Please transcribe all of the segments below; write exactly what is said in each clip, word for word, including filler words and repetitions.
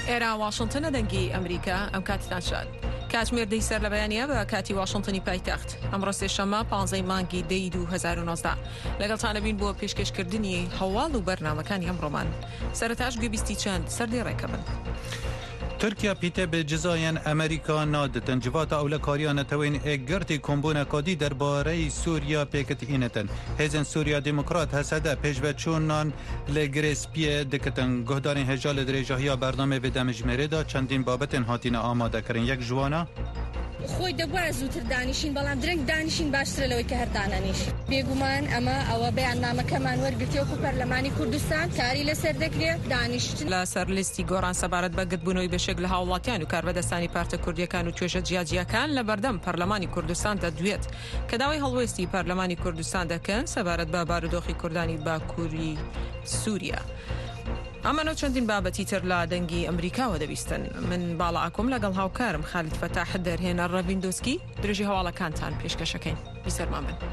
ئێرە واشنتنە دەنگی ئەمریکا ئەم کاتتان شاد کاتژمێر دەی سەر لە بەیانیە بە کاتی واشنتنی پایتەخت ئەمڕۆ سێشەممە پانزەی مانگی دەی دوو هەزار و نۆزدە لەگەڵتانە بین بۆ پێشکەشکردنی هەواڵ و بەرنامەکانی ئەمڕۆمان سەرەتاش گوێبیستی چەند سەردەی ڕێکە بن. ترکیا پیته به جزاین امریکا نادتن جوات اولکاریان توین اگرتی کمبونه کادی درباره سوریا پیکت اینتن هزن سوریا دموکرات هسده پیشوچونان لگرسپیه دکتن گهدارین هجال درجاهیا برنامه و دمجمره دا چندین بابتن هاتین آماده کرن یک جوانا خۆی دەبووە زووتر دانیشین بەڵام درنگ دانیشین باشترە لەوەی کە هەردانەنیش بێگومان ئەمە ئەوە بەیاننامەکەمان وەرگرتیەوە پەرلەمانی کوردستان کاری لەسەر دەکرێت دانیشتن لە سەرلیستی گۆڕان سەبارەت بە گرتبوونەوەی بەشێک لە هاوڵاتیان و کاربەدەستانی پارتە کوردیەکان و توێژە جیاجیەکان لە بەردەم پەرلەمانی کوردستان دەدوێت کە داوای هەڵوێستی پەرلەمانی کوردستان دەکەن سەبارەت بە بارودۆخی کوردانی باکووری سووریا. ئەمانە چەندین بابەتی تر لە دەنگی ئەمریکاوە دەبیستن من باڵا ئاکۆم لەگەڵ هاوکارم خالید فەتاح دەرهێنە ڕەڤیندۆسکی درێژی هەواڵەکانتان پێشکەشەکەین بیسەرمان بن.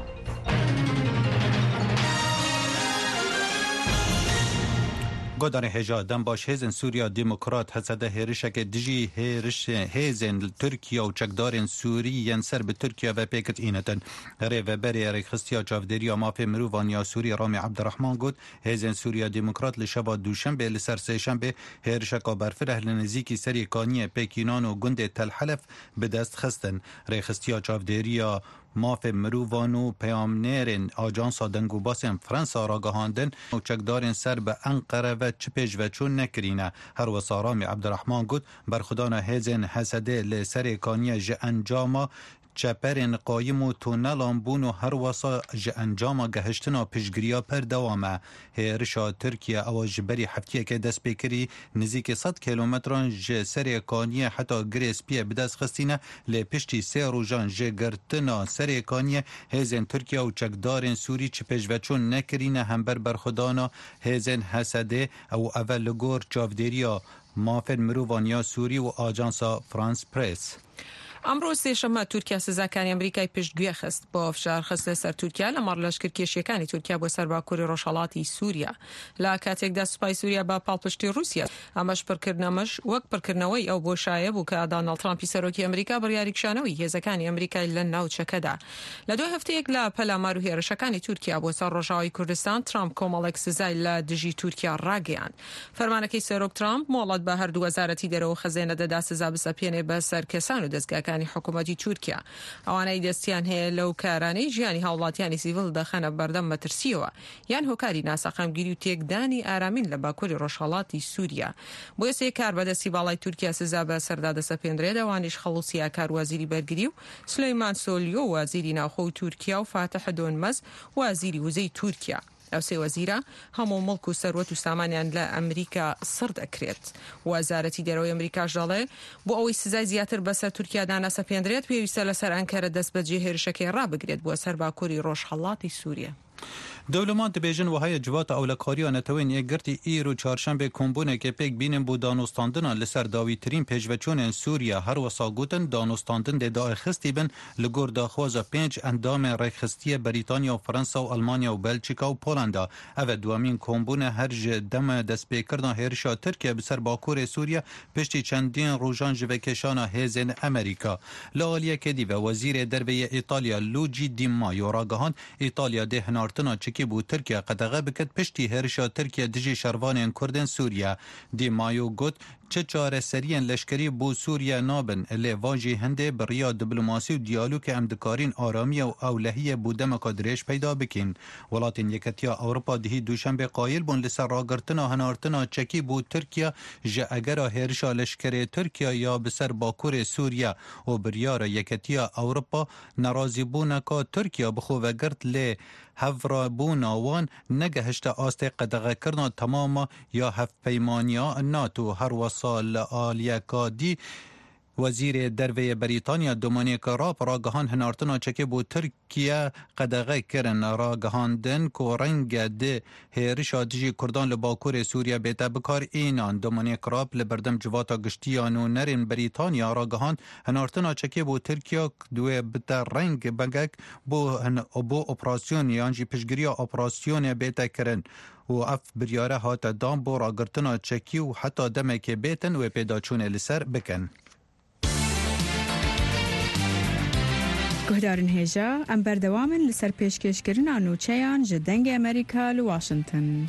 گودان هجا دم باش هزن سوریا دموکرات هسده هرشک دجی هرش هزن ترکیه و چکدارن سوری ینسر به ترکیه و پیکت اینتن ری و بری ری خستیا جافدریا مافی مروانیا سوری رامی عبدالرحمن گود هزن سوریا دموکرات لشبا دوشنبه لسر سهشنبه هرشک برفره لنزیکی سری کانی پیکینان و گند تلحلف به دست خستن ری خستیا جافدریا ماف مروانو پیامنرین آجانسا دنگوباسن فرانسا را گهاندن و چکدارن سر به انقره و چپش و چون نکرینه هر وسارامی عبدالرحمن گود برخدان هزن حسده لسر کانی ج انجاما چپرین قایم و تونلان بون و هر وسا ج انجاما گهشتنا پشگریا پر دوامه هرشا ترکیه او جبری هفتیه که دست بکری نزیک صد کیلومتران ج سر کانی حتی گریسپیه بدست خستینه لپشتی سه روژان ج گرتنا سر کانی هزن ترکیه و چکدارن سوری چپش و چون نکرینه همبر برخدانا هزن حسده او اول لگور چافدریا مافن مروانیا سوری و آجانسا فرانس پریس. ئەمڕۆ سێشەممە تورکیا سزاکانی ئەمریکای پشتگوێ خست بۆ فشار خستە سەر تورکیا لە مەڕ لەشکرکێشیەکانی تورکیا بۆ سەر باکووری ڕۆژهەڵاتی سووریا لە کاتێکدا سوپای سووریا بە پاڵپشتی رووسیا ئەمەش پڕکردنەمەش وەک پڕکردنەوەی ئەو بۆ شایە بوو کە دۆناڵد ترامپی سەرۆکی ئەمریکا بڕیاریکشانەوەی هێزەکانی ئەمریکای لە ناوچەکەدا لە دوای هەفتەیەک لە پەلامار و هێرشەکانی تورکیا بۆ سەر ڕۆژاوی کوردستان ترامپ کۆمەڵێک سزای لە دژی تورکیا ڕاگەیاند فەرمانەکەی سەرۆک ترامپ مۆڵەت بە هەردوو وەزارەتی دەرەوە خەزێنە دەدا سزا بسەپێنێ بە سەر کەسان و دەستگاکانی حکوومەتی تورکیا ئەوانەی دەستیان هەیە لەو کارانەی ژیانی هاوڵاتیانی سیڤڵ دەخەنە بەردەم مەترسیەوە یان هۆکاری ناسەقامگیری و تێکدانی ئارامین لە باکووری ڕۆژهەڵاتی سووریا بۆ یەسێ کاربەدەستی باڵای تورکیا سزا بە سەردا دەسەپێنرێت ئەوانیش خەڵوسیا کار وەزیری بەرگری و سلەیمان سۆلیۆ وەزیری ناوخۆی تورکیا و فاتح دۆنمەز وەزیری وزەی تورکیا ئەو سێ وەزیرە هەموو مڵک و سەروەت و سامانیان لە ئەمریکا سڕ دەکرێت وەزارەتی دەرەوەی ئەمریکاش دەڵێ بۆ ئەوەی سزای زیاتر بەسەر تورکیادا نەسەپێنرێت پێویستە لەسەر ئەنکەرە دەست بەجێ هێرشەکەی ڕابگرێت بۆ سەر باکووری ڕۆژهەڵاتی سووریا. دولمان دبیجن و های جوات اولکاریان توین یگرتی ایرو چهارشنبه کمبونه که پیک بینن بو دانوستاندن لسر داوی ترین پیشوچون سوریا هر وساگوتن دانوستاندن ده دای خستی بن لگور داخواز پنج اندام ریخستی بریتانیا و فرانسا و المانیا و بلژیکا و پولندا او دوامین کمبونه هر دم دست پیکردن هرشا ترکیه بسر باکور سوریا پشتی چندین روزان جوکشان هزن امریکا لالیه کدی و وزیر دربه ایتالیا لوجی دی مایو راگهان ایتالیا ده هنارتنا کی بو ترکیه قدغه بکد پشتی هرشا ترکیه دجی شروان کردن سوریا دی مایو گوت چه چاره سریان لشکری بو سوریا نابن لی واجی هنده بریا دیپلماسی و دیالوگ امدکارین آرامی و اولهی بو دمکادرش پیدا بکن ولاتین یکتیا اروپا دهی دوشنبه قایل بون لسر راگرتنا هنارتنا چکی بو ترکیه جه اگر هرشا لشکری ترکیه یا بسر باکور سوریا و بریار یکتیا اروپا نرازی بونکا ترکیه بخو وگرت لی هفرا بون آوان نگهشت آسته قدغه کرنا تماما یا هف پیمانیا ناتو هر وصال آلیکادی وزیر دروی بریتانیا دومونیک راب را گهان هنارتنا چکی بو ترکیه قدغه کرن را گهاندن که رنگ ده هیرش آدجی کردان لباکور سوریا بیتا بکار اینان. دومونیک راب لبردم جواتا گشتیان و نرین بریتانیا را گهان هنارتنا چکی بو ترکیه دوی بتا رنگ بگک بو, بو اپراسیون یانجی پشگیری اپراسیون بیتا کرن و اف بریاره هات دام بو را گرتنا چکی و حتی دمک بیتن و پیداچون لسر بکن. گهدارن هیجا ام بردوامن لسر پیشکشکرین آنوچهان جدنگ امریکا لواشنطن.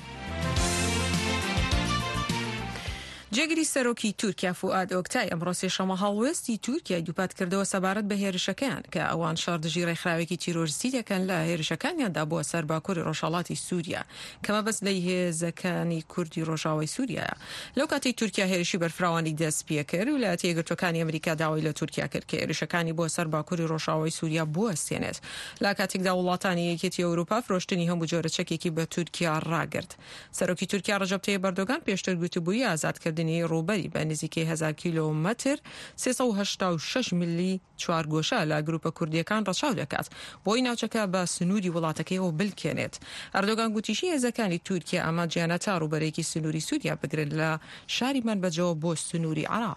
جگری سروکی ترکیه فؤاد اوکتای امروز شما هاوستی ترکیه دوپات کرده و سبارت به هێرشەکان که اوان شاردژی ڕێکخراوێکی تیرۆریستی دەکەن لە هێرشەکانیاندا بۆ سەرباکووری ڕۆژهەڵاتی سووریا کەمە بەس لە هێزەکانی کوردی ڕۆژاوای سووریایە. لەو کاتێک تورکیا هێرشی بەرفراوانی دەست پێ کرد و ویلایەتە یەکگرتووەکانی ئەمریکا داوای لە تورکیا کرد کە هێرشەکانی بۆ سەرباکووری ڕۆژاوای سووریا بوەستێنێت. لە کاتێکدا وڵاتانی یەکێتی ئەوروپا فرۆشتنی هەموو جۆرە چەکێکی بە تورکیا ڕاگرت. سەرۆکی تورکیا ڕەجەب تەییب ئەردۆغان پێشتر گوتبووی ئازادکردنی ڕووبەری بە نزیکەی هەزار کیلۆمەتر سێسەد و هەشتا و شەش میلی چوارگۆشە لە گروپە کوردیەکان ڕەچاو دەکات بۆی ناوچەکە بە سنووری وڵاتەکەیەوە بلکێنێت. ئەردۆغان گوتیشی هێزەکانی تورکیا ئەمە جیانە تا ڕووبەرێکی سنووری سووریا بگرن لە شاری منبەجەوە بۆ سنووری عێراق.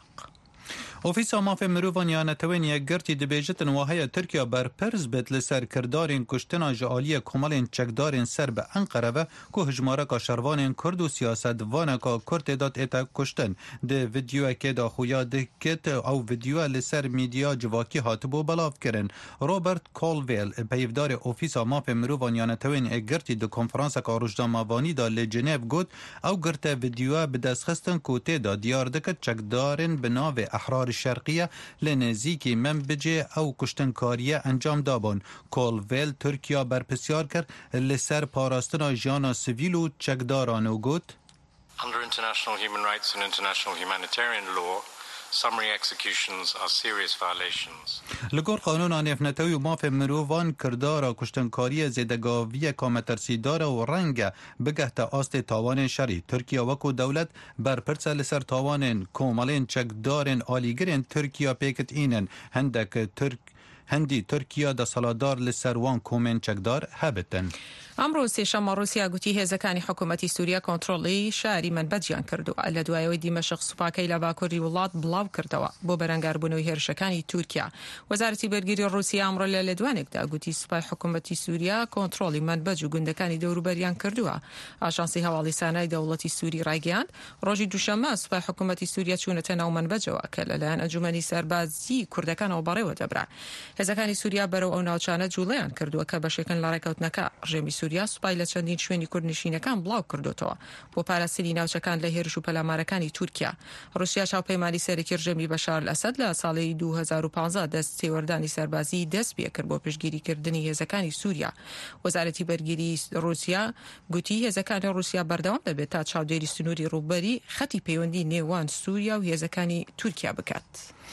اوفیسا مافی مروان یا نتوینی گرتی دبیجتن واهی ترکیه بر پرز بد لسر کردارین کشتنا جعالی کمالین چکدارین سر به انقره و که هجماره که شروانین کرد و سیاست وانه که کرد داد ایتا کشتن. ده ویدیو که دا خویا دکت او ویدیو لسر میدیا جواکی هاتبو بلاف کرن. روبرت کولویل پیفدار اوفیسا مافی مروان یا نتوینی گرتی دو کنفرانس که روجدا ماوانی دا لجنیف گود او گرت ویدیو بدستخستن کوته دا دیار دکت چکدارین بناو احرار الشرقية لنزيكي منبجه أو كشتنكارية انجام دابون. كولویل تركيا برپسیار کرد لسر پاراستنا جانا سویل و چکداران و گوت Under international human rights and international humanitarian law, summary executions are serious violations. لگور قانون آنفنتوی و ماف مروان کردارا کشتنکاری زیدگاوی کامترسیدارا و رنگ بگهت آست تاوان شری. ترکیه وکو دولت برپرسه لسر تاوان کومالین چکدارن آلیگرین ترکیه پیکت اینن هندک ترک هندی ترکیه دا سالادار لسروان کومن چکدار هبتن. ئەمڕۆ سێشەممە رووسیا گوتی هێزەکانی حکوومەتی سووریا کۆنتڕۆڵی شاری منبەجیان کردووە لە دوایەوەی دیمەشق سوپاکەی لە باکووری وڵات بڵاو کردەوە بۆ بەرەنگاربوونەوەی هێرشەکانی تورکیا. وەزارەتی بەرگری رووسیا ئەمڕۆ لە لێدوانێکدا گوتی سوپای حکوومەتی سووریا کۆنتڕۆڵی منبەج و گوندەکانی دەوروبەریان کردووە. ئاژانسی هەواڵی سانای دەوڵەتی سووری ڕایگەیاند ڕۆژی دووشەممە سوپای حکوومەتی سووریا چوونەتە ناو منبەجەوە کە لەلایەن ئەنجومەنی سەربازی کوردەکانەوە بەڕێوە دەبرا. هێزەکانی سووریا بەرەو ئەو ناوچانە جوڵەیان کردووە کە بەشێکن لە ڕێکەوتنەکە. ڕێمی سووریا سوپای لە چەندین شوێنی کوردنشینەکان بڵاو کردوتەوە بۆ پاراستنی ناوچەکان لە هێرش و پەلامارەکانی تورکیا. رووسیا چاوپەیمانی سەرەکی ڕژێمی بەشار ئەسەد لە ساڵی دوو هەزار و پانزە دەست تێوەردانی سەربازی دەست پێ کرد بۆ پشتگیریکردنی هێزەکانی سووریا. وەزارەتی بەرگری رووسیا گوتی هێزەکانی رووسیا بەردەوام دەبێت تا چاودێری سنووری ڕووبەری خەتی پەیوەندی نێوان سووریا و هێزەکانی تورکیا بکات.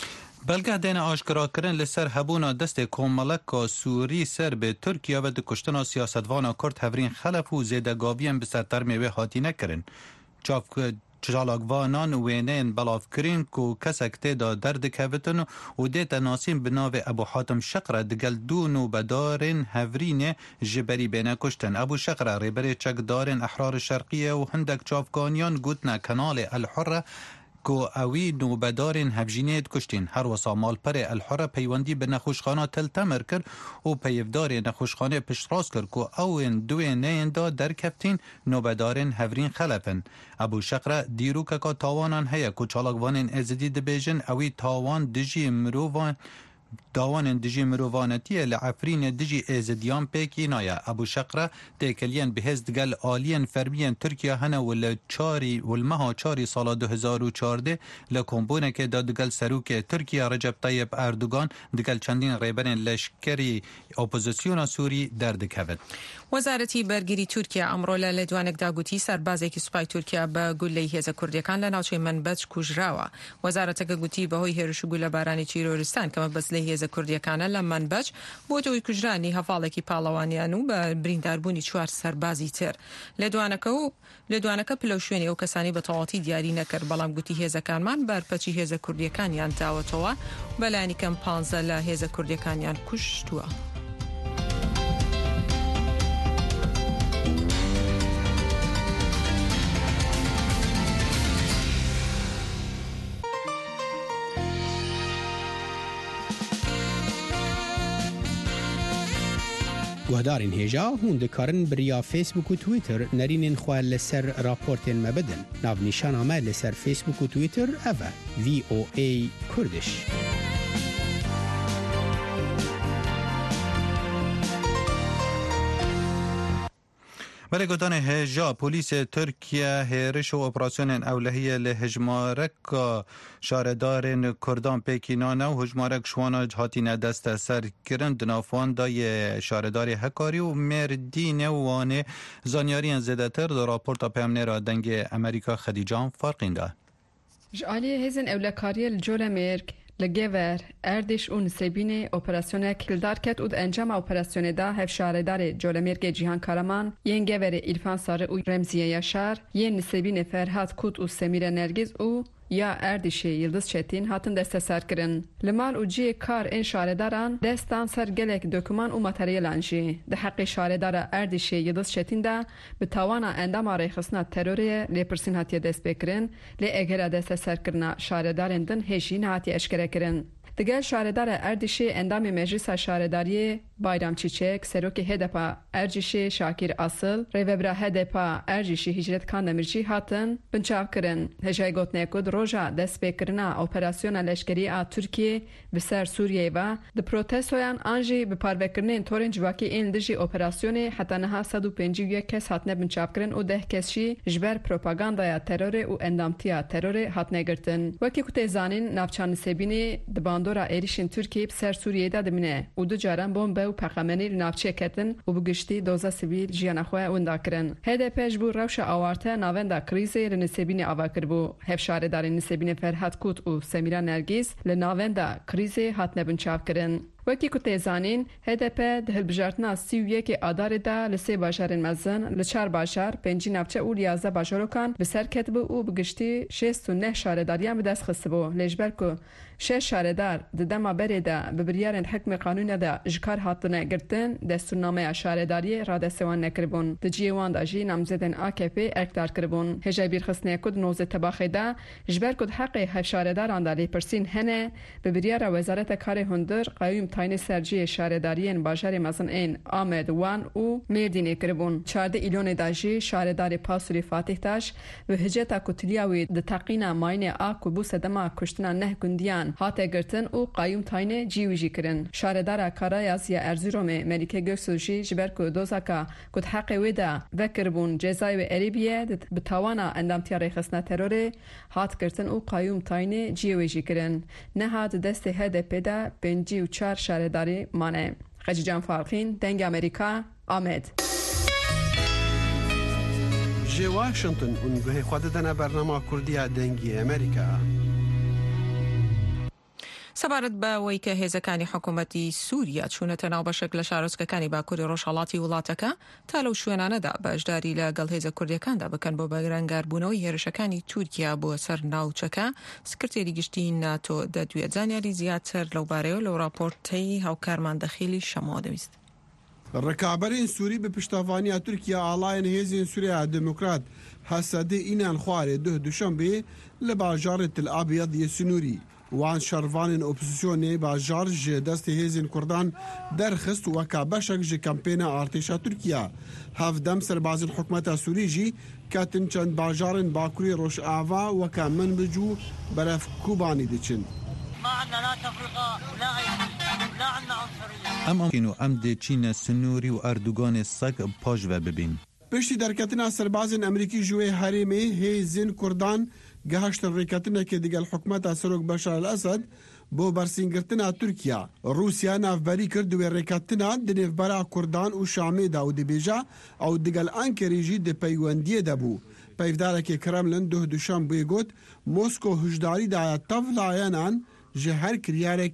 بلگه دین آشکرا کرن لسر هبونا دست کوملک سوری سر به ترکیه و دکشتنا سیاستوانا کرد هفرین خلف و زیدگاویم به سرتر میوه هاتی نکرن. چاپ چالاگوانان وینین بلاف کرین کو کسک تیدا درد کوتن و دیتا ناسیم بناو ابو حاتم شقره دگل دون و بدارن هفرین جبری بینه کشتن. ابو شقره ریبری چکدارن احرار شرقیه و هندک چافکانیان گوتنا کنال الحره کو اوی نوبدارین هفجینیت کشتین. هر وسا مالپر الحره پیوندی به نخوشخانه تل تمر کرد و پیفدار نخوشخانه پشت راست کرد کو اوین دوی نین دا در کفتین نوبدارین هفرین خلفن. ابو شقره دیرو که که تاوانان هیا کو چالاگوانین ازدی دبیجن اوی تاوان دجی مروان داوان دجی مروانتی لعفرین دجی ازدیان پیکی نایا. ابو شقره تیکلین بهز دگل آلین فرمین ترکیه هنه ول چاری والمها چاری سال دو هزار و چهارده لکمبونه که دا دگل سروک ترکیه رجب طیب اردوغان دگل چندین ریبرین لشکری اپوزیسیون سوری درد کود. وەزارەتی بەرگری تورکیا ئەمڕۆ لە لێدوانێکدا گوتی سەربازێکی سوپای تورکیا بە گولەی هێزە کوردیەکان لە ناوچەی منبەج کوژراوە. وەزارەتەکە گوتی بەهۆی هێرش و گولە بارانی چیرۆرستان کەمە بەس لە کۆمەڵگەی هێزە کوردیەکانە لە منبەج بۆ تۆی کوژرانی هەڤاڵێکی پاڵەوانیان و بە برینداربوونی چوار سەربازی تر. لێدوانەکە و لێدوانەکە پلە شوێنی ئەو کەسانی بە تەواوەتی دیاری نەکرد، بەڵام گوتی هێزەکانمان بەرپەچی هێزە کوردیەکانیان داوەتەوە، بەلایانی کەم پانزە لە هێزە کوردیەکانیان کوشتووە. گوهدارین هێژا هون دikarin biriya Facebook و Twitter nerînên xwe li ser raportên me bidin. Navnîşana me li ser Facebook û Twitter ev e V O A Kurdish. برای گوتان هجا پلیس ترکیه هیرش و اپراسیون اولهیه لهجمارک شاردارین کردان پیکینانه و هجمارک شوانا هاتین دست سر کرن دنافان دای شارداری هکاری و مردین وانه زانیاری زده تر در راپورتا پیمنه را دنگ امریکا خدیجان فرقین ده. جعالی هزن اولکاری الجول مرک لگور اردش اون سبین اپراسیون کلدار کت و انجام اپراسیون دا هفشاردار جولمرگ جیهان کارمان ین گور ایرفان ساره و رمزیه یاشار ین سبین فرهاد کود و سمیر نرگز و یا اردشی یلدز چتین هاتن دست سر کرن. لمال و جی کار این شارداران دستان سر گلک دکمان و ماتریالان جی. ده حق شاردار اردشی یلدز چتین دا به توانا اندام آریخسنا تروری لیپرسین هاتی دست بکرن لی اگر دست سر کرنا شاردارن دن هشین هاتی اشکره کرن. دگل شاردار اردشی اندام مجلس شارداری بایرام چیچک سروک هدپا ارجشی شاکر اصل ریوبرا هدپا ارجشی هجرت کاندمرچی هاتن بنچاو کرن. هجای گوتنه کد روژا دست بکرنا اپراسیون لشکری آ ترکیه بسر سوریه و د پروتستویان آنجی به پاروکرنین تورن جواکی این دجی اپراسیون حتی نها صد و پنجاه و یک کس هاتنه بنچاو کرن و ده کسشی جبر پروپاگاندایا ترور و اندامتیا ترور هاتنه گرتن. وکی کت زانین نافچان سبینی دبان دورا ایریشین ترکیه بسر سوریه دا دمینه و دو جاران بمب و پخمنی لنافچه کتن و بگشتی دوزا سیویل جیانخواه وندا کرن. هده پیش بو روش آوارته ناوندا کریزی لنسبین آواکر بو. هفشاره دار نسبین فرهاد کود و سمیرا نرگیز لناوندا کریزی هات نبنچاو کرن. وقتی که تیزانین هدف دهل بجارتنا سی و یک آدار دا لسه باشارن مزن لچار باشار پنجی نفچه و لیازده باشارو کان بسر کتب و بگشتی شست و نه شارداریان به دست خسته لجبر که شش شاردار ددما بری دا ببریارن حکم قانون دا جکار هاتنه گرتن دستورنامه شارداری را دستوان نکربون د جیوان دا جی نامزدن آکپی اقدار کربون هجای بیرخصنه کد نوزه تباخی دا جبر کد حق هف شارداران دا لیپرسین هنه ببریار وزارت کار هندر قایم تاین سرجی شارداریین باجار مزن این آمد وان او مردین کربون چارده ایلون داجی شاردار پاسوری فاتح تاش و هجتا کتلیاوی د تقینا ماین آکو بو سدما کشتنا نه گندیان هاته گرتن او قایم تاین جیویجی کرن. شاردار کارایاز یا ارزیروم ملیکه گرسوجی جبر کو دوزاکا کد حق ویدا وکربون جزای و عربیه بتوانا اندامتیا ریخسنا تروره هات گرتن او قایم تاین جیویجی کرن. نه هات دست هده پیدا پنجی و چار شارداری مانه. خجیجان فارقین دنگ امریکا آمد. جی واشنطن اونگوه خود دنا برنامه کردیا دنگی امریکا. سەبارەت بە ئەوەی کە هێزەکانی حکوومەتی سووریا چوونەتە ناو بەشێک لە شارۆچکەکانی باکووری ڕۆژهەڵاتی وڵاتەکە تا لەو شوێنانەدا بەشداری لەگەڵ هێزە کوردیەکاندا بکەن بۆ بەرەنگاربوونەوەی هێرشەکانی تورکیا بۆ سەر ناوچەکە. سکرتێری گشتی ناتۆ دەدوێت زانیاری زیاتر لەو بارەیەوە لەو راپۆرتەی هاوکارمان دەخیلی شەمەوە دەویست. ڕکابەرین سووری بە پشتیوانیە تورکیا ئاڵایەن هێزین سووریا دموکرات هەسەدە ئینان خوارێ دوه دوشەمبێ لە باژارێ تل ئابیەدیە سنووری وان شەروانên ئۆپۆزیسیۆنê bajar ji destê hêzên Kurdan derxist weka beşek ji kampêna artêşa Tirkiye. Hevdem serbazên hikûmeta Sûrî jî ketin çend bajarên Bakurê Rojava weka Minbic û Berevkûbanî diçin. Em û em dê Çînê Sinûrî û Erdoganê sek paş ve bibîn. Piştî derketina serbazên Amerîkî ji wê herêmê hêzên Kurdan gehaştin rêketinekê digel hikûmeta Serok Beşar el-Esed bo bersîngirtina Tirkiye. Rûsya navberî kir di wê rêketina di nêvbera Kurdan û Şamê da û dibêje ew digel Ankarê jî di peywendiyê de bû. Peyvdarekê Kremlin duh duşembê got Mosko hişdarî daye tev layenan ji her kiryarekî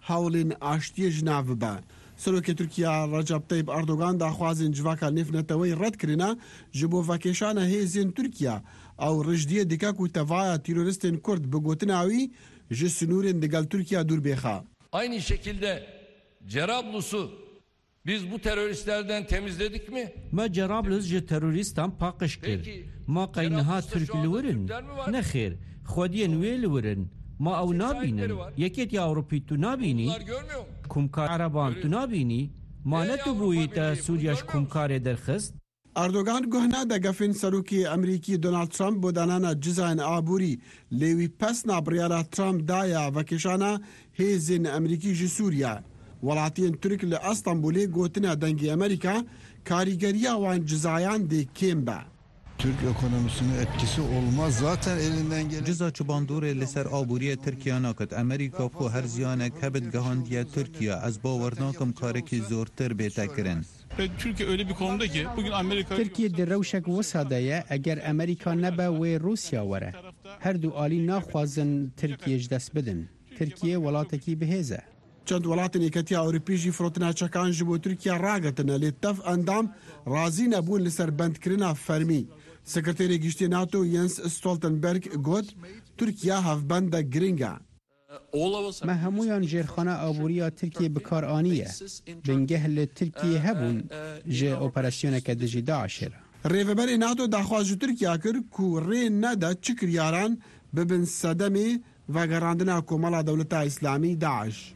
هەوڵین ئاشتیە ژناو بە. سەرۆکی تورکیا ڕەجەب تەیب ئەردۆغان داخوازین جڤاکە نێفنەتەوەی ڕەتکردنا ji bo vekêşana hêzên Tirkiye ew rijdiyê dike ku tevaya teröristên Kurd bi gotina wî ji sinûrên digel Tirkiye dûr bêxe. Aynı şekilde Cerablus'u biz bu teröristlerden temizledik mi? Ma Cerablus ji teröristan pakış kir. Ma qayniha Türk li wirin. Nexêr, xwediyên wê li wirin. Ma ew nabînin. Yekêtiya Ewropî tu nabînî? Kumkar Ereban tu nabînî? Ma ne tu bûyî te Sûriya ji kumkarê derxist? Erdogan guhna da gefên serokê Amerîkî Donald Trump bo danana cizayên aborî lê wî pesna biryara Trump daya vekêşana hêzên Amerîkî ji Sûriye. Welatiyên Türk li Estenbolê gotina dengê Amerîka karîgeriya wan cizayan dê kêm be. Türk ekonomisine etkisi olmaz. Zaten elinden gelen... Ciza çubandorê li ser aboriya Tirkiye nakit. Amerika xwe her ziyanek hebit gehandiye Tirkiye. Ez bawer nakim karekî zortir bête kirin. Türkiye öyle bir konumda ki bugün Amerika... Türkiye di rewşek wisa de ye eger Amerika nebe wê Rusya were. Her du alî naxwazin Tirkiye ji dest bidin. Tirkiye welatekî bihêz e. Çend welatên Yekîtiya Ewropî jî firotina çekan ji bo Tirkiye ragirtine lê tev endam razî nebûn li ser bendkirina fermî. Sekreterê Giştî NATO Jens Stoltenberg got Tirkiye hevbenda giring e. Me hemûyan jêrxana aboriya Tirkiye bikar aniye. Bingeh li Tirkiye hebûn ji operasyoneke dijî Daişê re. Rêveberê NATO daxwaz ji Tirkiye kir ku rê nede çi kiryaran bibin sedemê vegerandina komala Dewleta İslamî Daeş.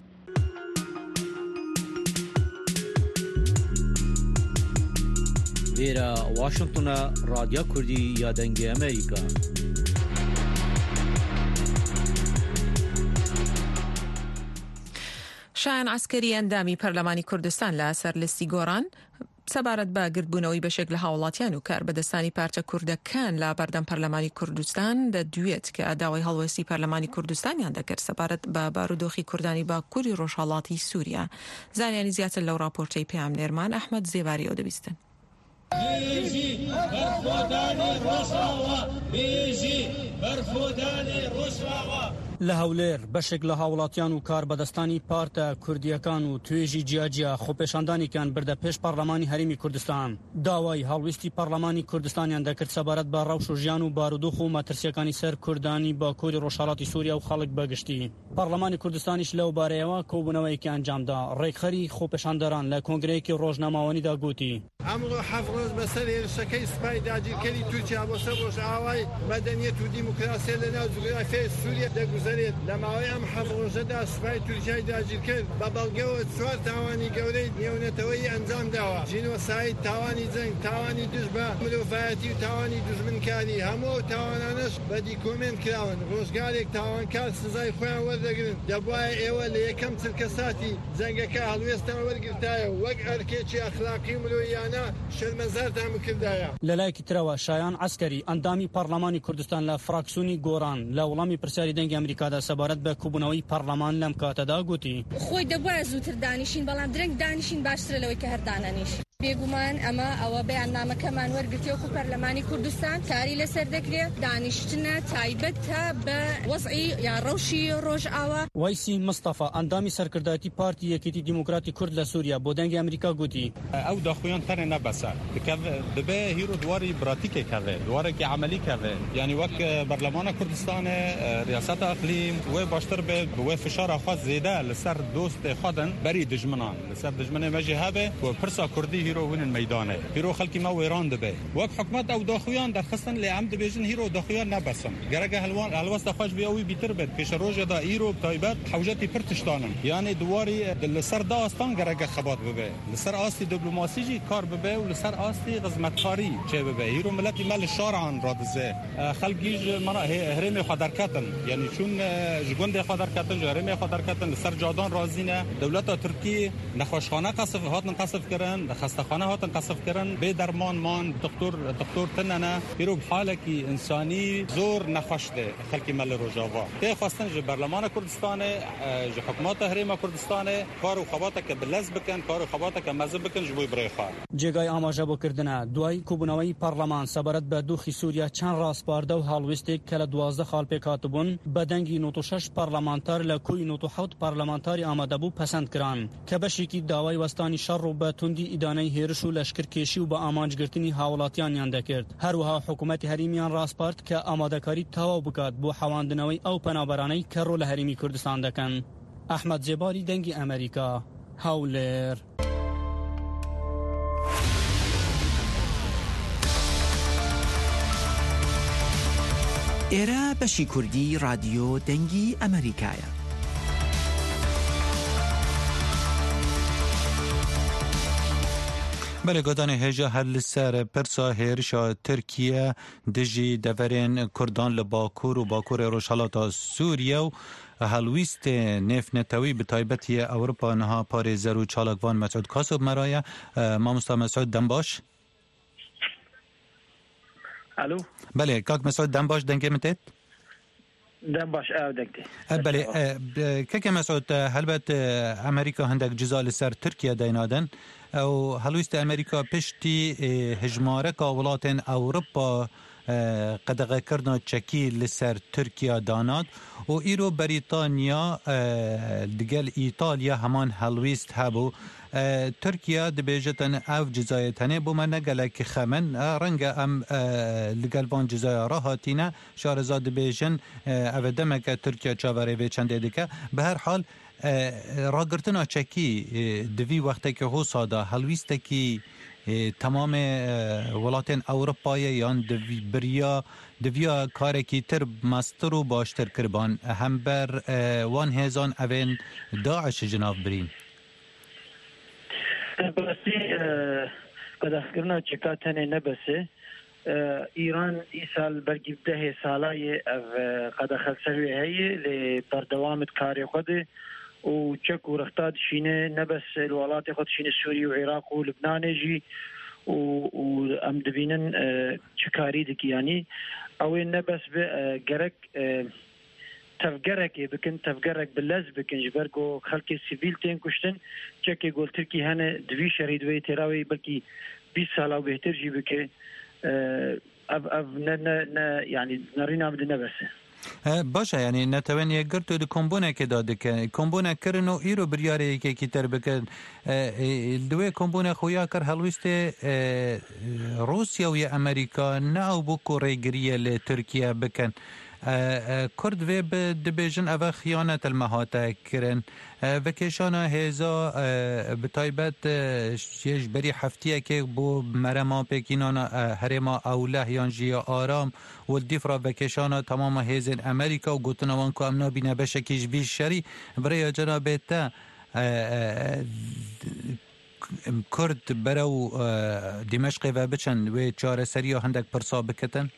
Vera Washington'a Radyo Kurdî ya dengê Amerîka. شایان عسکری ئەندامی پەرلەمانی کوردستان لە سەرلستی گۆڕان سەبارەت بە گرتبوونەوەی بەشێک لە هاوڵاتیان و کاربەدەستانی پارچە کوردەکان لە بەردەم پەرلەمانی کوردستان دەدوێت کە ئەداوای هەڵوێستی پەرلەمانی کوردستانیان دەکرد سەبارەت بە بارودۆخی کوردانی باکووری ڕۆژهەڵاتی سووریا. زانیانی زیاتر لەو راپۆرتەی پێام نێرمان ئەحمەد زێواری ئەو دەبیستن. بيجي برفوداني روشاوا بيجي برفوداني روشاوا لە هەولێر بەشێک لە هاوڵاتیان و کاربەدەستانی پارتە کوردیەکان و توێژی جیاجیا خۆپێشاندانێکیان بردە پێش پەرلەمانی هەرێمی کوردستان. داوای هەڵویستی پەرلەمانی کوردستانیان دەکرد سەبارەت بە ڕەوش و ژیان و بارودۆخ و مەترسیەکانی سەر کوردانی باکووری ڕۆژهەڵاتی سووریا و خەڵک بەگشتی. پەرلەمانی کوردستانیش لەو بارەیەوە کۆبوونەوەیەکی ئەنجامدا. ڕێکخەری خۆپێشاندەران لە کۆنگرەیەکی ڕۆژنامەوانیدا گوتی ئەمڕۆ حەڤ ڕۆژ بەسەر هێرشەکەی سوپای داگیرکەری تورکیا بۆ سەر ڕۆژئاوای مەدەنیەت و دیموکراسی لەناو جوگرافیای سووریا دەگوزارێت. لە ماوەی ئەم حەڤ ڕۆژەدا سوپای تورکیای داگیرکرد بە بەڵگەوە چوار تاوانی گەورەی نێونەتەوەی ئەنجام داوە. ژینۆساید، تاوانی جەنگ، تاوانی دژ بە مرۆڤایەتی و تاوانی دوژمنکاری. هەموو تاوانانش بە دیکۆمنت کراون. ڕۆژگارێک تاوانکار سزای خۆیان وەردەگرن. دەبوایە ئێوە لە یەکەم چرکە ساتی جەنگەکە هەڵوێستان وەرگرتایە وەک ئەرکێکی ئەخلاقی مرۆیانە شەرمەزارتان بکردایە. لەلایەکی ترەوە شایان عەسکەری ئەندامی پەرلەمانی کوردستان لە فراکسیۆنی گۆڕان لە وەڵامی پرسیاری دەنگی ئەمریکادا سەبارەت بە کوبوونەوەی پەرلەمان لەم کاتەدا گوتی خۆی دەبوایە زووتر دانیشین بەڵام درەنگ دانیشین باشترە لەوەی کە هەر دانەنیش. بێگومان ئەمە ئەوە بەیاننامەکەمان وەرگرتیوەکو پەرلەمانی کوردستان کاری لەسەر دەکرێت دانیشتنە تایبەتە بە وەزعی یان ڕەوشی ڕۆژئاوا. وایسی مستەفا ئەندامی سەرکردایەتی پارتی یەکێتی دیموکراتی کورد لە سووریا بۆ دەنگی ئەمریکا گوتی ئەو داخویان تەنێ نەبەسە دەبێ هیرۆ دواری براتیکێکەوێ دوارێکی عملیکەوێ یعنی وەک بەرلەمانە کوردستانە ریاسەتە ئەقلیم وێ باشتر بێت وێ فشارە خوا زێدە لەسەر دۆستێ خۆدن بەری دژمنان لەسەر دژمنێ مەژی هەبێ و پرسا کوردی هیرۆ ونن مەدانێ هیرۆ خەڵکی ما وێران دەبێ وەک حکومەت ئەو داخویان دەرخستن لێ ئەم دەبێژن هیرۆ داخویان نەبەسن گەرەگە هەلوان هەلوەستە خۆش بێ ئەوی بیتر بێت پێشە ڕۆژێدا ئیرۆ تایبەت حەوژەتی پر تشتانن یعنی دواری لەسەر داستان گەرەگە خەبات ببێ لەسەر ئاستی دیپلۆماسیجی کار ببێ و لەسەر ئاستی خزمەتکاری چێ ببێ هیرۆ ملەتی مەل شارعان ڕادزێ خەڵکیش مەرا هەرێمێ خوا دەرکەتن یعنی چون ji gundê xwe derketin ji herêmê xwe derketin li ser cadan razî ne dewleta Tirkiyê nexweşxane qesif hatin qesif kirin xestexane hatin qesif kirin bê derman man doktor doktor tune ne îro halekî insanî zor nexweş de xelkî me li Rojava tê xwestin ji Berlemana Kurdistanê ji hikûmeta Herêma Kurdistanê kar û xebateke bilez bikin kar û xebateke mezin bikin ji bo birê xwe جێگای ئاماژەبووکردنە دوای کوبوونەوەی پەرلەمان سەبارەت بە دۆخی سووریا چەند ڕاستپاردە و هەڵویستێک کە لە دوازدە خاڵ پێک هاتبوون بە دەنگی دنگی نوت و شش پارلمانتار لکوی نوت و حوت پارلمانتاری آماده بو پسند کران که بشیکی داوای وستانی شر رو به تندی ادانه هیرش و لشکر کشی و به آمانجگرتنی هاولاتیان یانده کرد. هروها حکومت هریمیان راسپارت که آماده کاری تواو بکات بو حواندنوی او پنابرانی که رول هریمی کردستان دکن. احمد زباری دنگی امریکا هاولر. ئێرە بەشی کوردی رادیۆ دەنگی ئەمریکایە. بله گودان هجا هل سر پرسا هیرشا ترکیه دجی دورین کردان لباکور و باکور روشالات سوریه و هلویست نف نتوی به تایبتی اوروپا نها پار زرو چالکوان مسعود کاسب مرایه ما مستا مسعود دنباش الو بله کاک مسعود دنباش دنگه متت دنباش او دنگه بله که مسعود هلبت امریکا هندک جزا لسر ترکیه دینادن او هلویست امریکا پشتی هجماره که ولاتن اوروپا قدغه کردن چکی لسر ترکیه داناد و ایرو بریتانیا دگل ایتالیا همان هلویست هبو ترکیه دبیجتن او جزایتنه بو من نگلک خمن رنگ ام لگلوان جزای را هاتینه شارزاد دبیجن او دمک ترکیه چاوره و چنده دیگه به هر حال راگرتنا چکی دوی وقتی که هو ساده هلویسته که تمام ولاتین اوروپای یان دوی بریا دویا کاری که تر مستر و باشتر کربان هم بر وان هزان اوین داعش جناب برین بسی قدخکرنا چکاتنه نبسه ایران ای سال برگی ده سالای قدخل سروی هی لبردوامت کاری خوده و چک و رختاد شینه نبس الولات خود شینه سوری و عراق و لبنان جی و ام دبینن چکاری دکی یعنی او نبس به گرک تفگرک بکن تفگرک بلز بکن جبرگو خلق سیویل تین کشتن چکی گول ترکی هنه دوی شرید وی تراوی بلکی بیس سال او بهتر جی بکه اف اف نه نه یعنی نرینا بده نبسه باشه یعنی نتوان یک گرتو د کمبونه که داده که کمبونه کرنو ایرو بریاره که کی تر بکن دوی کمبونه خویا کر هلویست روسیا و امریکا نه او بو کوریگریه ل ترکیه بکن کرد و دبیجن او خیانت المهاته کرن و کشانا هزا بتایبت شیش بری هفتیه که بو مرما پیکینانا هرما اوله یانجی آرام و دیفرا و کشانا تمام هزین امریکا و گوتنوان که امنا بینه بشکیش بیش شری برای جناب تا کرد برو دمشق و بچن و چاره سری و هندک پرسا بکتن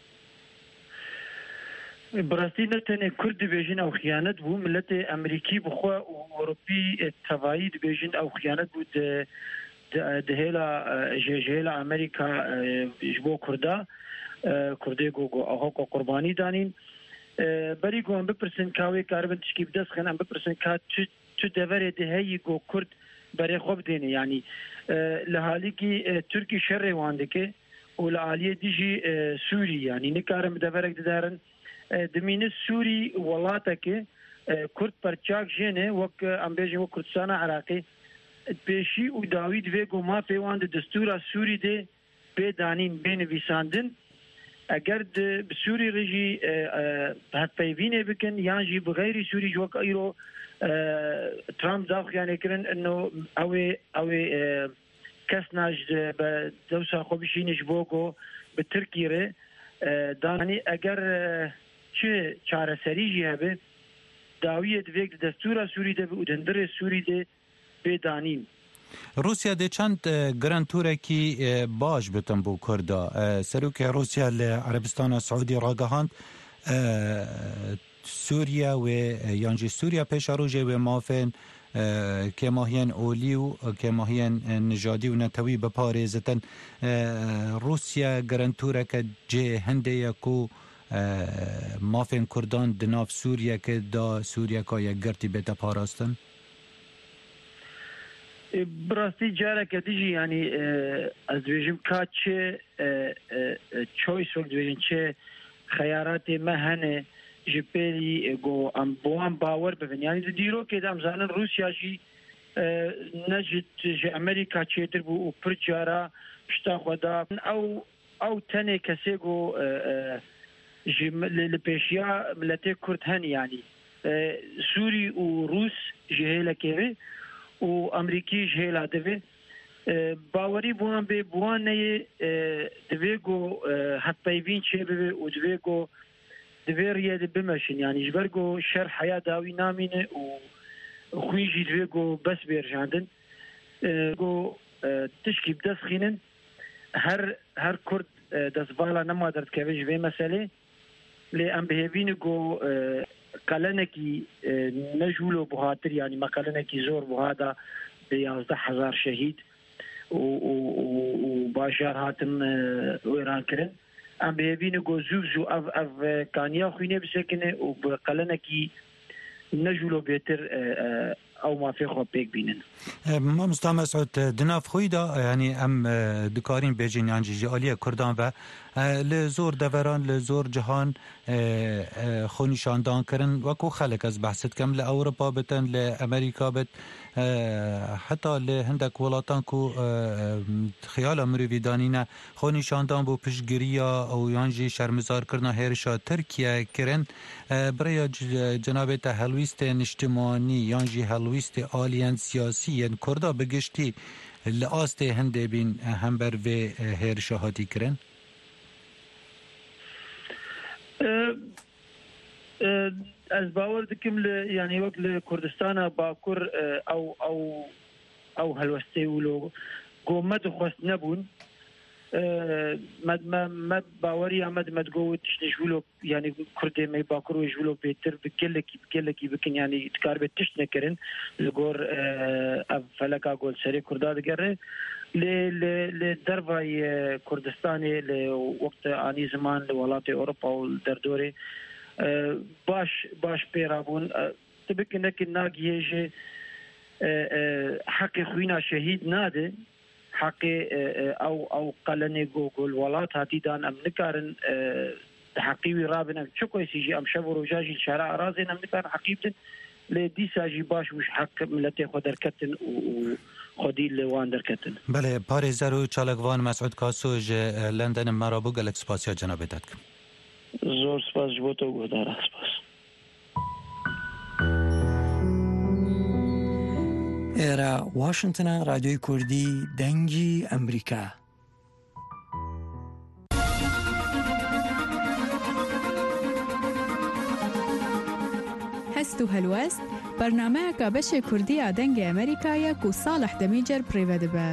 براستی نتنه کرد بیجن او خیانت بو ملت امریکی بخوا و اوروپی تواید بیجن او خیانت بود دهیلا جهیلا امریکا جبو کردا کرده گو گو آها کو قربانی دانین بری گو هم بپرسن کاوی کاربن تشکیب دست خن هم بپرسن که تو دوره دهی گو کرد برای خوب دینه یعنی لحالی که ترکی شر وانده که و لعالیه دیجی سوری یعنی نکارم دورک دارن دمین سوری ولاته که کرد پرچاک جنه وک امبیجی و کردستان عراقی پیشی و داوید ویگو ما پیوان دستور سوری ده به دانین بین ویساندن اگر د سوری رژی هات پیوینه بکن یانجی بغیر سوری جو ایرو ترامپ داخل یعنی کرن انه او او کس ناج به دوسا خوبشینش بوگو به ترکیه دانی اگر چه چاره سریجی هبه داویت ویک دستور سوری ده و دندر سوری ده بدانیم روسیا ده چند گرانتوره کی باش بتن بو کردا سروک روسیا لعربستان سعودی راگهاند سوریا و یانجی سوریا پیش روجه و مافن که ماهیان اولی و که ماهیان نژادی و نتوی بپارێزتن روسیا گرانتوره که جه هنده یکو مافن کردان دناف سوریا که دا سوریا که یک گرتی بیتا پاراستن براستی جاره که دیجی یعنی از دویجم که چه چویس وقت دویجم چه خیارات مهنه جپلی گو ام بوان باور ببین یعنی دیرو که دام زانن روسیا جی نجد جي امريكا تشيتر بو برجارا پشتا خدا او او تنه کسیگو جي لبيشيا ملتي كرد هن يعني سوري وروس جهيلا كيفي وامريكي جهيلا دبي باوري بوان بي بوان ني دبيگو هپيوين چيبي و دبيگو دبيريا دبمشن يعني جبرگو شر حياه داوي نامينه و خويجي دبيگو بس بيرجاندن گو تشكي بدسخينن هر هر كرد دزبالا نما درد كيفي جبي مساله لي ام بهبين گو قلنكي نجولو بخاطر يعني ما قلنكي زور بهذا ب يازده هزار شهيد وباشار هاتن ويران كرن ام بهبين گو زوزو اف اف كانيا خوينه بسكنه وبقلنكي نجولو بيتر او ما في خو بيك بينن ما مستعمل مسعود دناف خويدا يعني ام دكارين بيجين يعني جاليه كردان و لزور دوران لزور جهان خونشاندان کرن وکو خلق از بحثت کم لاوروپا بتن لامریکا بت حتی لهندک ولاتان کو خیال مروی دانینا خونشاندان بو پشگریا او یانجی شرمزار کرنا هرشا ترکیه کرن برای جناب تهلویست اجتماعی یانجی هلویست آلیان سیاسی ین کردا بگشتی لآست هنده بین همبر و هرشا هاتی کرن از باور دکم ل یعنی وقت لکردستان باکر او او او هلوسته ولو قومت خوست نبون مد مد باوری آمد مد قوت نجولو يعني كردي ما باكرو يجولو بيتر بكلكي بكلكي بكن يعني تكار بتش نكرن لغور اف فلكا قول سري كردا دغره ل ل لدرباي كردستاني لوقت اني زمان لولات اوروبا والدردوري باش باش بيرابون تبكنك ناجيجه حق خوينا شهيد ناده حق او او قلني جوجل ولات هاتيدان ام نكارن حقيوي رابنا شكو يسيجي ام شبر وجاجي الشارع رازين ام نكار حقيبتن لدي ساجي باش مش حق ملتي خدر كتن وخدي لوان دركتن بله باري زرو چالکوان مسعود کاسوج لندن مرابو گلک سپاسیا جناب دادک زور سپاس جبوتو گودار سپاس ئێرە واشنگتنە رادیۆی کوردی دەنگی ئەمریکا. هەست و هەلوەست بەرنامەیەکە بەشێ کوردیە دەنگی ئەمریکایەک و ساڵح دەمیجەر پڕێوە دەبە.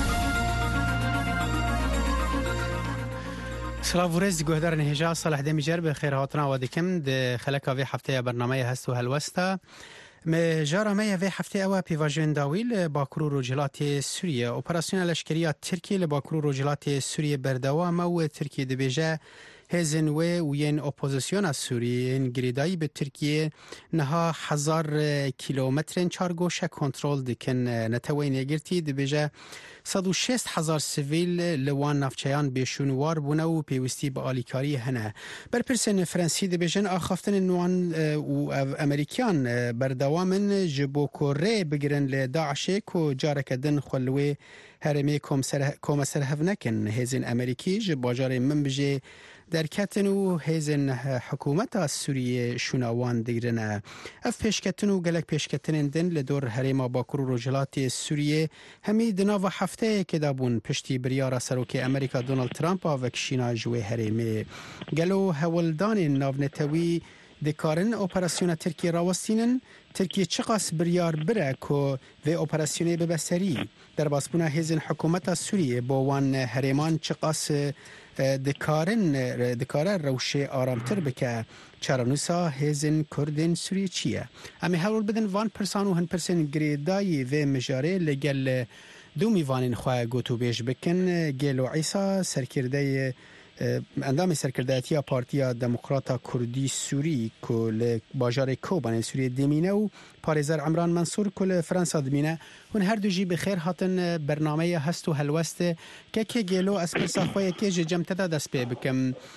سلااوورێز گۆدارن هێژا ساڵح دەمیجەر بە خێرهاتناوە دەکەم خەلەکە vê هەفتەیە بەرنامەیە هەست و هەلوەستە. مجارا ما في هفته او پیواژن داویل باکرو رجلات سوریه اپراسیون لشکریات ترکیه لباکرو رجلات سوریه بردوام و ترکیه دبیجه هزن و وین اپوزیسیون از سوریه انگریدایی به ترکیه نها هزار کیلومترین چارگوشه کنترل دکن نتوین یگرتی دبیجه صد و شست هزار سویل لوان نفچیان بشونوار بونه و پیوستی به آلیکاری هنه برپرسن فرانسی دبیجن آخافتن نوان و امریکان بردوامن جبو کوره بگرن لداعشه که جارک دن خلوه هرمی کوم سرهف نکن هزین امریکی جباجار من بجه درکتن و هزین حکومت سوریه شوناوان دیگرنه اف پیشکتن و گلک پیشکتن دن لدور هرما باکر و رجلات سوریه همی دناو هفته که دابون پشتی بریار سروک امریکا دونالد ترامپ و کشینا جوه هرمی گلو هولدان ناونتوی دکارن اپراسیون ترکیه راوستینن ترکیه چقاس بریار بره که و اپراسیون ببسری در باسبونه هزین حکومت سوریه با وان هرمان چقاس دکارن دکاره روشه آرامتر بکه چرانوسا هزین کردین سوریه چیه امی هول بدن وان پرسان و هن پرسن گریدایی و مجاره لگل دو میوانین خواه گوتو بیش بکن گلو عیسا سرکرده اندام سرکردایتی پارتیا دموکراتا کردی سوری که باجار کوبان سوریه دمینه و پارێزەر عمران منصور که فرانسا دمینه هون هر دو جی بخیر هاتن برنامه هست و هلوست که که گلو از پرسا خواه که جمتده دست پی بکم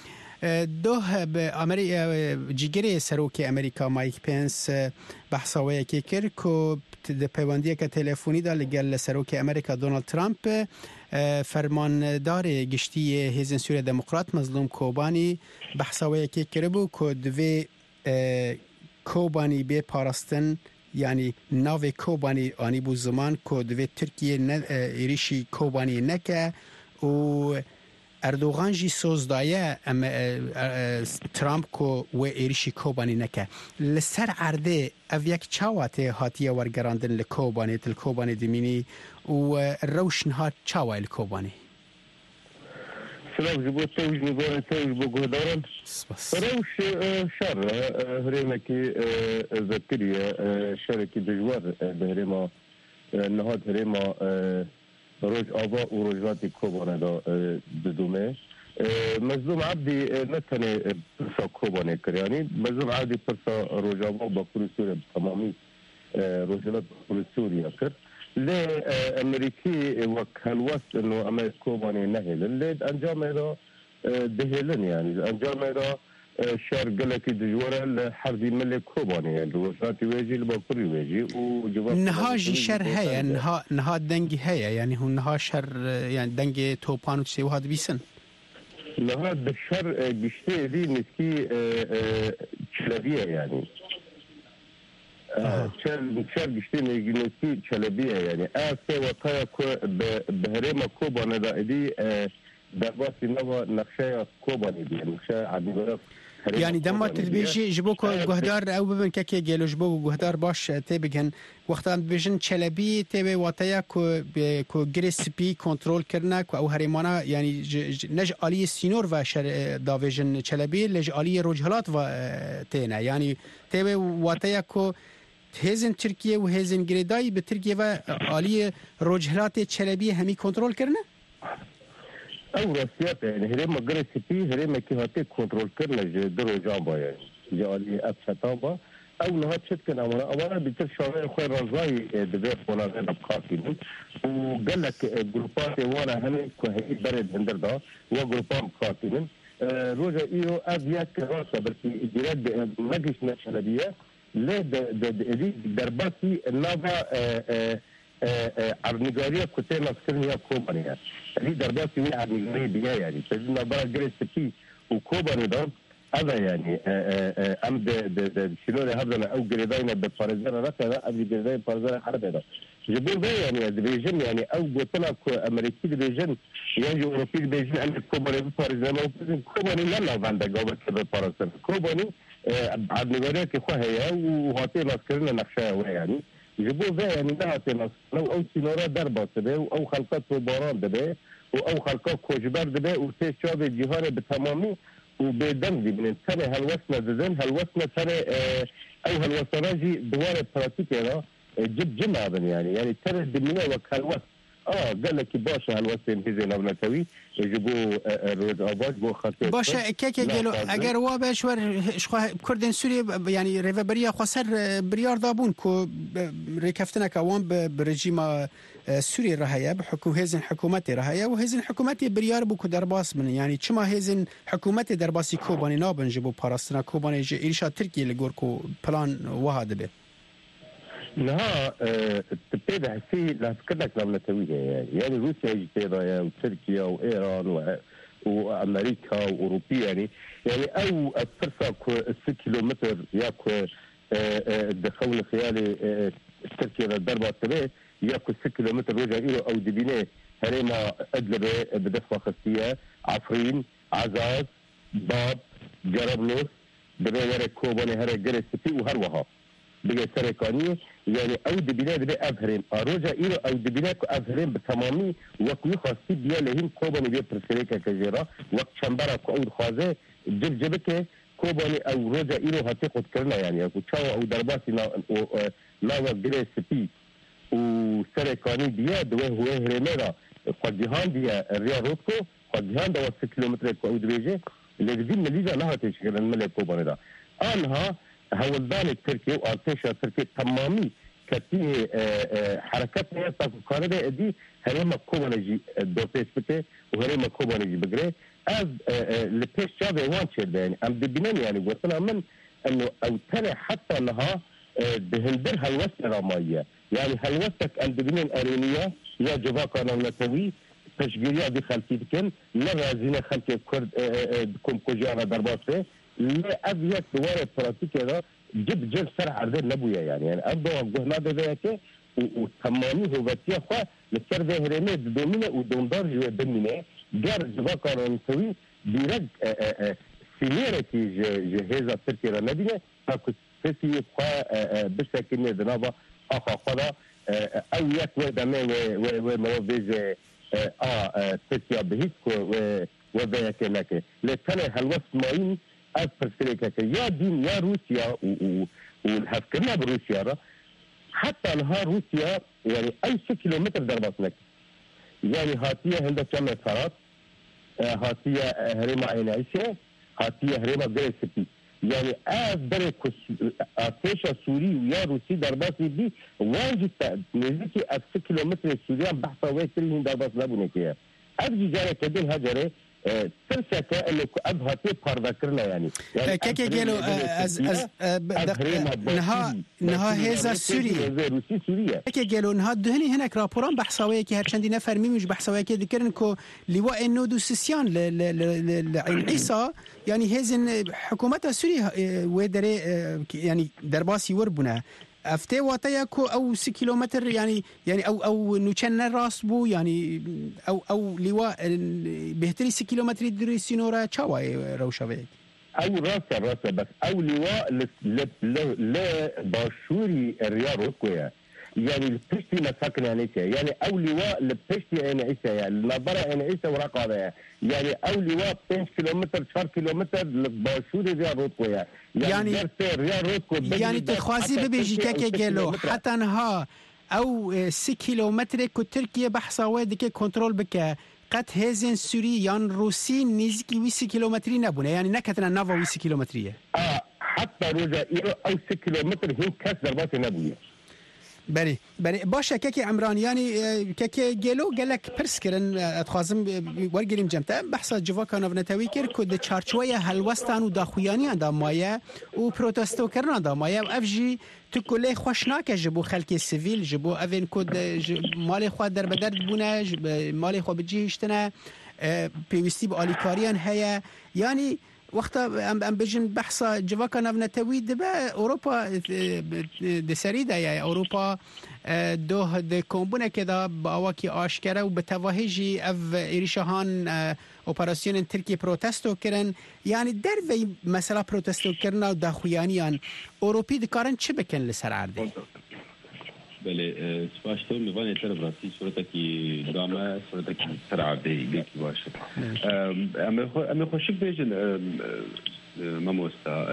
دوه به امریکا جیگری سروک امریکا مایک پنس بحثاوی که کرد که د پیوندی که تلفنی دا لگل سروک امریکا دونالد ترامپ فرماندار گشتی هیزن سوریه دموکرات مظلوم کوبانی بحثاوی که کرد بو که دوی کوبانی به پاراستن یعنی ناو کوبانی آنی بو زمان که دوی ترکیه ایریشی کوبانی نکه و اردوغان جی سوزدایه ام ترامپ کو و ایریشی کوبانی نکه لسر عرده او یک چاواته هاتیه ورگراندن لکوبانی تل کوبانی دمینی و روشن ها چاوه لکوبانی سلام جبو توج نبوه توج بگودارم روش شر هرمکی ذکریه شرکی دجوار بهرما نهاد هرما روج آبا و روجاتی کوبانه دا بدومه مظلوم عبدی نتنه پرسا کوبانه کریانی مظلوم عبدی پرسا روج آبا با کل سوریا تمامی روجلات کل سوریا کرد لی امریکی وقت هلوست انو اما کوبانه نهیلن لی انجام دا دهیلن یعنی انجام دا شهر قلقی دجواره لحرزی ملک کوبانی روشاتی ویجی لباکوری ویجی و جواب نها جی شهر هيا نها نها دنگی هيا يعني هو نها شهر يعني دنگی توپان و تسي وهاد بيسن نها دشهر گشته دي نسكي چلبیه يعني شهر گشته نسكي چلبیه يعني آسه وطايا بهريما کوبانه دا ادي درباسی نوا نقشه کوبانی دي نقشه عدیگرف يعني دم تدبيجي جبوكو جهدار او ببن كاكي جيلو جبوكو جهدار باش تبيجن وقتا بيجن چلبي تبي واتايا كو كو جريس بي كنترول كرنا او هريمانا يعني نج آلي سينور و شر دافيجن چلبي لج آلي روجهلات و تينا يعني تبي واتايا كو هزن تركيا و هزن جريداي بتركيا و آلي روجهلات چلبي همي كنترول كرنا او راسيات يعني هريما قرأ سبي هريما كي هاتي كنترول كرنا درو جامبا يعني جالي أبسطابا او نهات شد كان أمانا أمانا بيتر شعرين خوي رنزاي دبير فونا غير بقاتلين وقال لك جروبات وانا همي كوهي برد هندر دا وجروبات بقاتلين روجا إيو أبيات كراسة بركي جراد مجلس نشلبية ليه دي درباتي النافا عرنجارية كتير نفسرنيا كوبانيا اللي درباتي وين عرنجارية بيها يعني فإذا برا جريس سبي وكوباني دا هذا يعني أم د د د شلون هذا أو جريداينا بفارزانا ركضا أبي جريداي فارزانا حرب هذا جبون ده يعني دبيجن يعني أو بطلع أمريكي دبيجن يعني أوروبي دبيجن عند كوباني بفارزانا كوباني لا لا عند جواب كذا فارزانا كوباني عرنجارية كخوة هي وهاتي نذكرنا نقشة يعني جبوا ذا يعني نهاتي نص لو أو سينورا دربات ده أو خلقات باران ده أو خلقات كوجبار ده وتيش شاب الجهار بتمامي وبدمجي من السنة هالوصلة زين هالوصلة سنة أو هالوصلة جي دوار براتيكي لا جب جمع بن يعني يعني ترى الدنيا وكالوصل آه قال لك باشا هالوصل هذي لو نتوي يجيبوا الرجابات بو خاطر باشا كيكي قالوا اگر وابا شوار كردن سوريا يعني ريفابريا خسر بريار دابون كو ريكفتنا كوان برجيم سوريا رهيا بحكو هزن حكومتي رهيا وهزن حكومتي بريار بو درباس من يعني چما هزن حكومتي درباسي كوباني نابن جبو باراستنا كوباني جي إيرشا تركيا لغوركو بلان وهذا به نها تبتدي هسي لا فكرك لما نتويها يعني يعني روسيا جتيرا وتركيا وإيران و... وأمريكا وأوروبيا يعني يعني أو فرصة ست كيلومتر ياكو الدخول خيالي تركيا الضربة التبع ياكو ست كيلومتر رجع إيرو أو دبينه هريما أدلبة بدفع خصية عفرين عزاز باب جربلوس دبي ورا كوباني هرا جرس سبي وهروها بقى سرقانية يعني أو دبينا دبي أفهرين أروجا إيرو أو دبينا أفهرين بتمامي وقوي خاصي بيا لهم كوباني بيا برسليكا كجيرا وقت شمبارا كأود خازة جب جبكة كوباني أو روجا إيرو هاتي قد كرنا يعني أو تشاو أو درباسي نا ناوا جري سبي وسرقاني بيا دوه هو هرميرا قد جهان بيا الريا روتكو قد جهان دوا ست كيلومتر كأو دبيجي اللي جديد مليجا نها تشكل الملك كوباني دا أنها هولدان التركي وارتشا التركي تمامي كتي حركات نيتا كاندا دي هريما كوبانجي دوتيس بته وهريما كوبانجي بغري از لپیش جاوه وان شده يعني ام دبینن يعني قلتنا من انه او ترى حتى انها بهندر هلوست رامایه يعني هلوستك ام دبینن ارینیه یا جواکا نولتوی تشجيرية دي خلفي كن لا رازينة خلفي كرد كم كوجانا درباسة لا أبيك دوار براتيك هذا جد جد سرع عرض نبويا يعني يعني أبدا وجهنا ذاك وثمانية هو بتيا خا لسر ذهرنا دومينة ودوندار جو دمينة جار جواكا نسوي بيرج سينيرتي جهازة تركيا نبينا فكنت في خا بشكل ندنابا أخا خلا أو يك ودمه و و وموفيز آه تركيا بهيك وذاك لك لتنا هالوقت ماين أفرسلك يا دين يا روسيا والهفكرنا بروسيا حتى نهار روسيا يعني أي ست كيلومتر درباسنك يعني هاتية هندسة كم صارت هاتية هريمة عين عيشة هاتية هريمة جريسبي يعني أقدر أتيشة سوري ويا روسي درباسي دي واجد نزيكي أكس كيلومتر سوريا بحثا ويسرين درباس لابونيكيا أبجي جارة كدين هجرة ترسك انه اب هاتي بارذكرنا يعني يعني كيكي قالوا از از نها نها هذا سوريا كيكي قالوا نها دهني هناك رابوران بحثاويه كي هرشندي نفر مش بحثاويه كي ذكرن كو لواء النودو سيسيان لعين عيسى يعني هزن حكومتها سوريا ودري يعني درباسي وربنا افتي واتياكو او س كيلومتر يعني يعني او او نوشن راس بو يعني او او لواء بهتري س كيلومتر دري سينورا تشاوي روشافيك او راس راس بس او لواء ل ل باشوري الرياض كويا يعني البشتي مساكن يعني يعني او لواء البشتي يعني عيسى يعني النظره يعني عيسى ورقه يعني او لواء خمسة كيلومتر شهر كيلومتر باشوري الرياض كويا يعني يعني تخوازي ببيجي كاكي قالوا حتى انها او ستة كيلومتر كو تركيا بحثا وادك كنترول بك قد هزن سوري يعني روسي نيزكي ويسي كيلومتري نبونه يعني نكتنا نافا ويسي كيلومترية اه حتى رجع او ستة كيلومتر هي كاس دربات نبويه بله بله باشه كاكي عمران يعني كاكي جلو قال لك برسكرن اتخازم ورقليم جمتا بحث جواكا نفنتاوي كر كود تشارچويه هلوستان و داخویانی اند مایه و پروتستو کرنا دا مایه افجی تو کله خوشناک جبو خلک سیویل جبو اوین کود مال خو در بدرد بونه مال خو بجیشتنه پیوستی با الیکاریان هيا يعني وقتا ام بجن بحثا جواكا نفنتاوي دبا اوروبا دسريدا يا اوروبا دوه د كومبونه كده باواكي اشكره وبتواهجي اف ايريشهان اوبراسيون تركي بروتستو كرن يعني درفي مثلا بروتستو كرنا داخويانيان اوروبي دكارن چه بكن لسر عرضه بله سپاستون می‌وانید تر برای صورتی دامه صورتی سرعت دیگه باشه. اما خو اما خوشی بیشتر ماموستا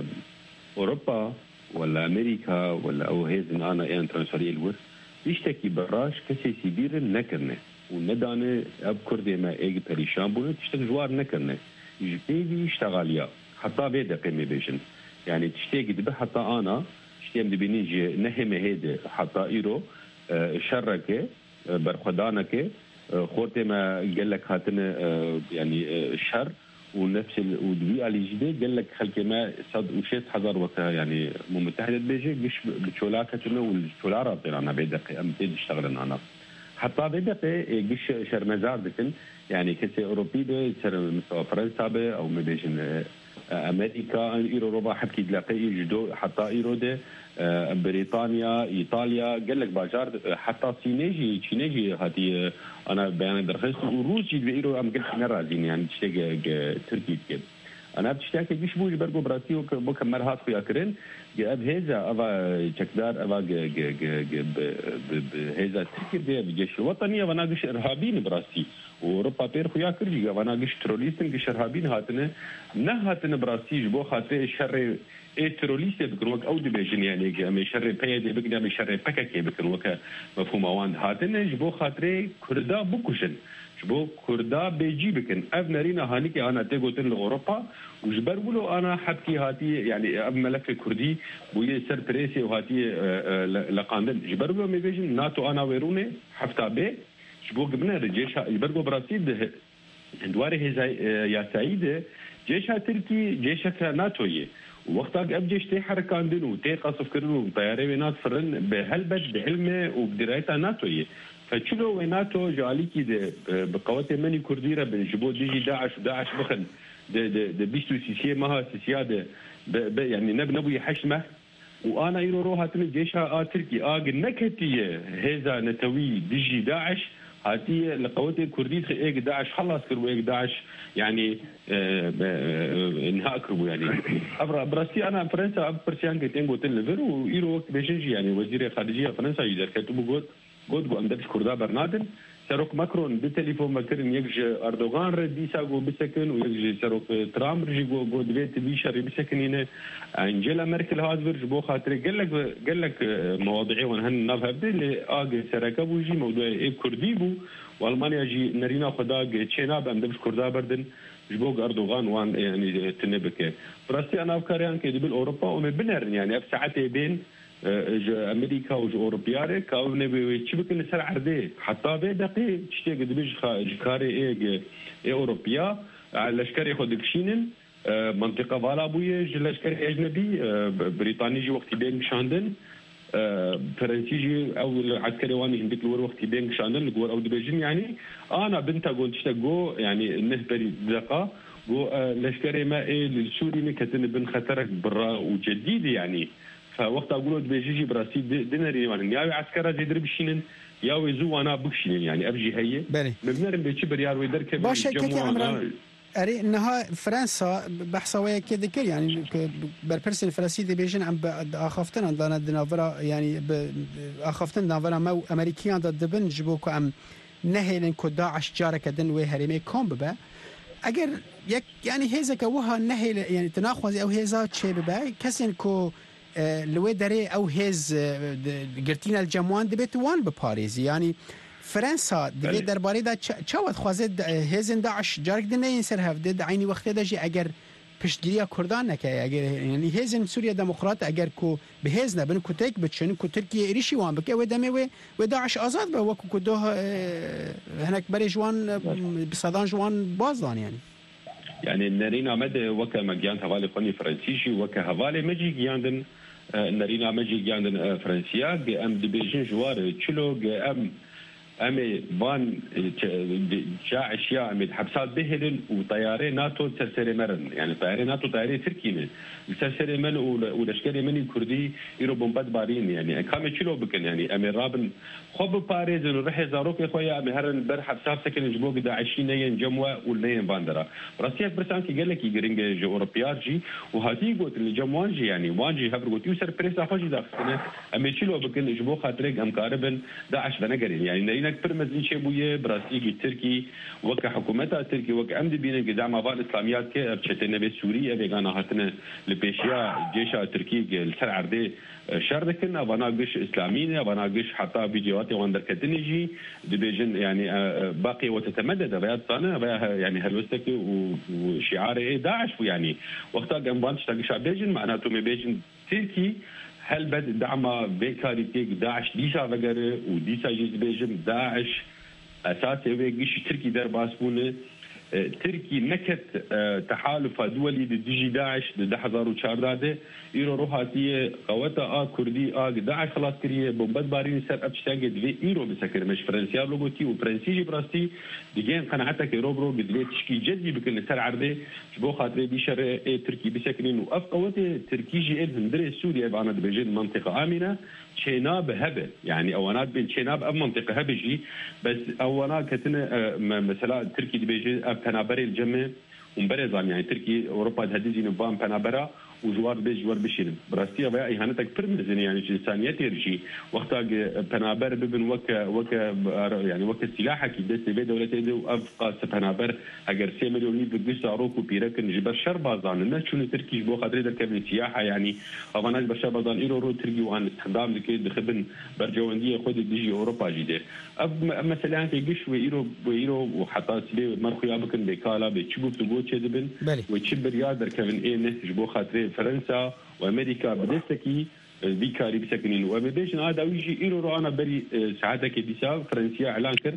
أوروبا ولا أمريكا ولا أو هذين أنا إنترناسيونال الورث يشتكي براش كسي سيبير نكرنه وندانه أب كردي ما إيج بريشان بونه تشتغل جوار نكرنه يجتهد يشتغليا حتى بيدا قيمة بيشن يعني تشتغل ده حتى أنا اشتيم دي بنيجي نهم هيدا حتى إيرو شركة برخدانك خورتي ما قال لك هاتنا يعني شر ونفس ودوي على جديد قال لك خلك ما صد وشيت حضر وقتها يعني متحدة بيجي مش بتشولاكتنا والشولار رابطين أنا بيدق أم تيجي اشتغل أنا حتى بيدق جيش شرمزار بكن يعني كسي أوروبي ده صار مثل فرنسا به أو ما بيجن أمريكا إيرو ربع حكي تلاقي جدو حتى إيرو ده بريطانيا إيطاليا قال لك باجار حتى صينيجي صينيجي هاتي أنا بيان درخص وروسي بإيرو أم قلت نرازين يعني تشتاق تركي كده أنا بتشتاق جيش بوجي برجو براسي وبكم مرهات في أكرن جاب هذا أبا تكدار أبا ج ج ج بهذا تركي ده بجيش وطني وأنا جيش إرهابين براسي وأوروبا بير خويا كرجي وأنا جيش تروليستن جيش إرهابين هاتنا نه هاتنا براسي جبو خاطر شر تروليست بكروك أو دبيجن يعني أمي شر بيد بقدر أمي شر بكك بكروك مفهوم أوان هاتنا جبو خاطر كردا بكوشن جبو كردا بيجي بكن أبنرينا هانيك أنا تيجوتن لأوروبا وجبر بلو أنا حبكي هاتي يعني أب ملف كردي بوي سر بريسي وهاتي لقاندن جبر بلو ميجن ناتو أنا ويروني حفتا بي جبو قبنا رجيش جبر براسي ده دواره هزا يا سعيده جيشها تركي جيشك ناتويه وقتها اب جيش تي حركاندن وتي قصف كرنو طياري نات فرن بهلبت بعلمه وبدرايتها ناتويه فشلو ناتو جاليكي بقوات مني كرديره بجبو ديجي داعش وداعش بخن د بيستو سيسيه مها سياده يعني نب نبوي حشمه وانا يرو روها تم جيشها آه تركي اه نكتيه هذا نتوي ديجي داعش هاتي لقوات الكردية ايق داعش خلص كربو ايق داعش يعني آه آه انهاء كربو يعني ابرا براسي انا فرنسا اب برسيان كتين قلت لفر ويرو وقت بيجنجي يعني وزير خارجيه فرنسا يدير كتبو قلت قلت قو امدبش كردا برنادن سروك ماكرون بالتليفون مكرن يجي اردوغان ردي ساقو بسكن ويجي سروك ترامب رجي قو قو دبيت بيشر بسكن هنا انجيلا ميركل هازفر جبو خاطر قال لك قال لك مواضيعي ونهن نفهم اللي اجي سركب ويجي موضوع ايه كرديبو والمانيا جي نرينا خدا تشيناب امدبش كردا بردن جبوق اردوغان وان يعني تنبك براسي انا افكار يعني كدبل اوروبا ومبنر يعني في ساعتين بين امريكا واوروبيا كاونه بيشبك نسر عرضه حتى بدقي تشتي قد بيج جكاري اي اوروبيا على لشكر ياخذ كشينن منطقه فالا بويه لشكر اجنبي بريطاني جي وقت بين شاندن فرنسي جي او العسكري واني عندك الور وقت بين شاندن الجور او دبيجن يعني انا بنت قلت تشتغو يعني النهبري دقه جو لشكر ما ايه للسوري كتن بن خطرك برا وجديد يعني فوقت اقولوا بيجي براسي ديناري يعني يا عسكر زي درب شينن يا ويزو انا بكشين يعني ابجي هي مبنر بيجي بريار ويدرك باش كي عمران اري انها فرنسا بحثوا كده كده يعني بربرسن فرنسي دي بيجن عم اخافتن عندنا دنافرا يعني اخافتن دنافرا ما امريكيان ضد بن جبوكو ام نهيلن كداعش جارك دن وي هرمي كومبا اگر یک يعني هيزا كوها نهيل يعني تناخذ او هيزا تشي ببا كسن كو لوي دري او هز قرتينا الجموان دبيت وان بباريس يعني فرنسا دبي درباري دا چاوت خوازد هزن داعش جارك دنين سر هفدد عيني وقت دجي اگر پشتگیری کردان نکه اگر یعنی هزن سوریا دموکرات اگر کو به هزن بن کو تک بچن کو ترکیه ایریشی وان بک و دمه و و داعش آزاد به وکو کو دو هناك بري جوان بصدان جوان بازدان يعني يعني نرينا مد وكا مجيان هوالي قني فرنسيشي وكا هوالي مجي جياندن نرينا مجي جياندن فرنسيا ام دبيجن جوار تشلو ام امي فان جاء اشياء من حبسات بهلن وطياري ناتو سرسري مرن يعني طياري ناتو طياري تركي سرسري من ولشكري مني كردي يرو بومباد بارين يعني كامي تشلو بكن يعني امي رابن خب باريس نروح زاروك يا خويا امي هرن بر حبسات سكن جبوك داعشين ين جموا ولين باندرا راسيات برسانكي قال لك يجرينج جو اوروبيارجي وهاتي قلت اللي جموانجي يعني وانجي هبر قلت يوسر بريس اخوجي داخل امي تشلو بكن جبوك خاطرك ام قاربن داعش بنقرين يعني نك برمزين شبويه براسيجي تركي وك حكومتها تركي وك امد بين قدام افال الاسلاميات كي بشتنا بسوريا بيغانا هاتنا لبيشيا جيشا تركي السر عرضي شردكن افانا قش اسلاميين افانا قش حتى فيديوهات واندر كتنجي دبيجن يعني باقي وتتمدد بيات صانه يعني هلوستك وشعار داعش يعني وقتها جنبان تشتاق بيجن معناته بيجن تركي هل بد دعم بيكاري تيك داعش ديسا وغيره وديسا جيز بيجم داعش اساسي ويجيش تركي در باسبونه تركي نكت تحالف دولي ديجي داعش ده ألفين وأربعة ايرو روحاتيه قوتا ا كردي ا داعش خلاص كريه بومبد بارين سر ابشتاج دي ايرو بسكر مش فرنسيا لوغوتي وفرنسيجي براستي ديجين قناعتك روبرو قدلي تشكي جدي بكل سر عرضه بو خاطري بشر اي تركي بسكرين وف قوتي تركيجي ال هندري سوريا بانا بجن منطقه امنه شيناب هبه يعني اوانات بين شيناب ام منطقه هبجي بس اوانات كتنا مثلا تركي بيجي بنابري الجمع ومبرزان يعني تركي اوروبا تهديزي نظام بنابرا وجوار بيج جوار بشير براستيا بقى اهانتك برمزن يعني انسانيات يرجي وقتها بنابر ببن وك وك يعني وك السلاح كي دست بي دولتين وافقا بنابر اگر سي مليون بقص عروق وبيركن جبر شربازان الناس شنو تركي بو خاطر دركب سياحه يعني افناج بشربازان ايرو رو تركي وان استخدام لكي دخبن برجوانديه خد ديجي اوروبا جديده مثلا كي قش ويرو ويرو وحتى سبي مرخيا بكن بكالا بتشبوك تقول تشدبن وتشبر يا دركبن ايه جبو خاطر فرنسا وامريكا بدستكي بيكاري بسكنين وبيجن هذا ويجي ايرو انا بري ساعتك ديسا فرنسيا اعلان كر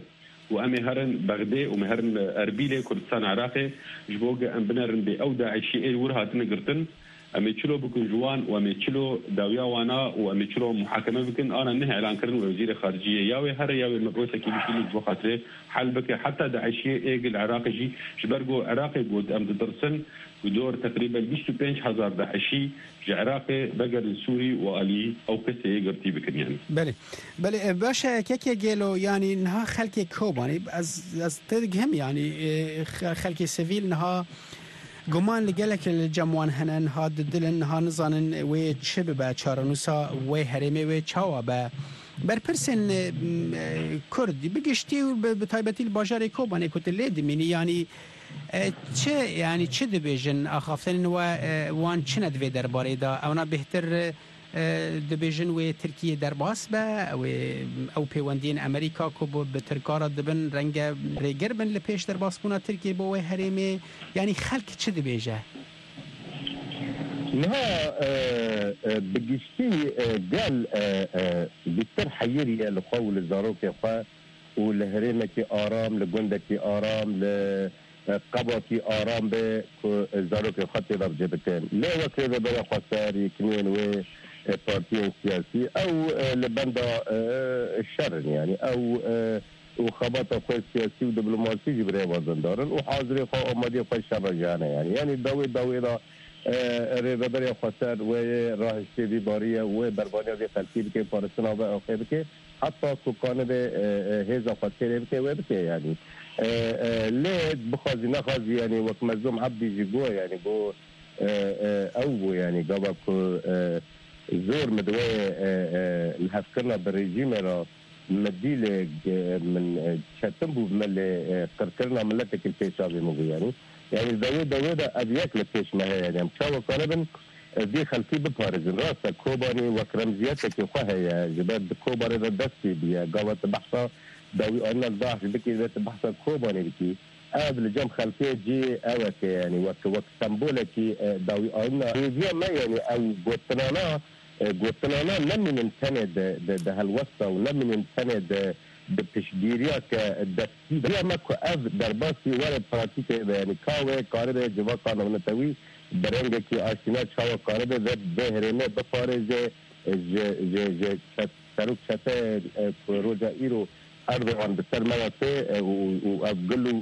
وامي هرن بغداد ومهرن اربيل كردستان عراقي جبوغ ام بنرن بي او داعشي اي ورها تنقرتن امي تشلو بكون جوان وامي تشلو داويا وانا وامي تشلو محاكمه بكن انا نه اعلان كرن وزير خارجيه ياوي هر ياوي المبعوثه كي بيشيل جو خاطر حل بك حتى داعشي اي العراقي جي شبرغو عراقي بود ام درسن ودور تقريبا بيشتو بينش هزار داعشي عراقي بقر سوري والي او كسي قرتي بكن يعني بله بله باشا كيكي جيلو يعني انها خلكي كوباني از از تدقهم يعني خلكي سيفيل انها گمان لگلک الجموان هنن ها دلن ها نزانن و چه به چارنوسا و هرمه و چاوا به بر پرسن کردی بگشتی و به تایبتی الباجار کوبانه کت لید مینی یعنی چه یعنی چه دبیجن آخافتن و وان چه ندوی درباره دا اونا بهتر دبیجن و ترکیه در باس با و او پیوندین امریکا کو به ترکارا دبن رنگ ریگر بن لپیش در باس بونا ترکیه بو هریمه یعنی خلق چه دبیجه نها بگشتی قال بيصير حيري لقول الزاروك خا ولهريمك آرام لجندك آرام لقبتي آرام به الزاروك خطي درجة بكين لا وكذا بلا خسار يكنين و بارتيين سياسي او لبندا الشر يعني او وخبطة خوي سياسي ودبلوماسي جبري وزن دارن وحاضري خو امدي خوي الشر جانا يعني يعني داوي داوي دا ريبري خسر وراه الشيبي باريه وبربانيا دي ترتيب كي فارسنا واخر كي حتى سكان به هذا خسر بك وبك يعني ليه بخازي نخازي يعني وقت مزوم عبدي جيجو يعني بو او يعني قبك زور مدوي الهفكرنا بالرجيم را مديل من شتنبو من قرقرنا ملتك البيشابي مغي يعني يعني داوي داوي دا ابيك لبيش ما هي يعني مشاوة قربا دي خلفي ببارزن راسا كوباني وكرمزياتك يخوها يا جباد كوباني ردستي بيا قوة بحثة داوي أنا الضعف بكي ذات بحثة كوباني بكي قبل جام خلفية جي اوك يعني وك وك سمبولكي داوي أنا هي ما يعني او قوتنانا قوتنانا لم ينتند ده هالوسطة ولم ينتند بتشجيريا كدستي ما كو اف درباسي ولا براتيك يعني كاوي كاربه جوا قانون توي برنگ کی آشنا چاو کاربه و بهرنه بفارز ج ج ج سروک چته پروژه ایرو اردوغان بسر مغته و افغلو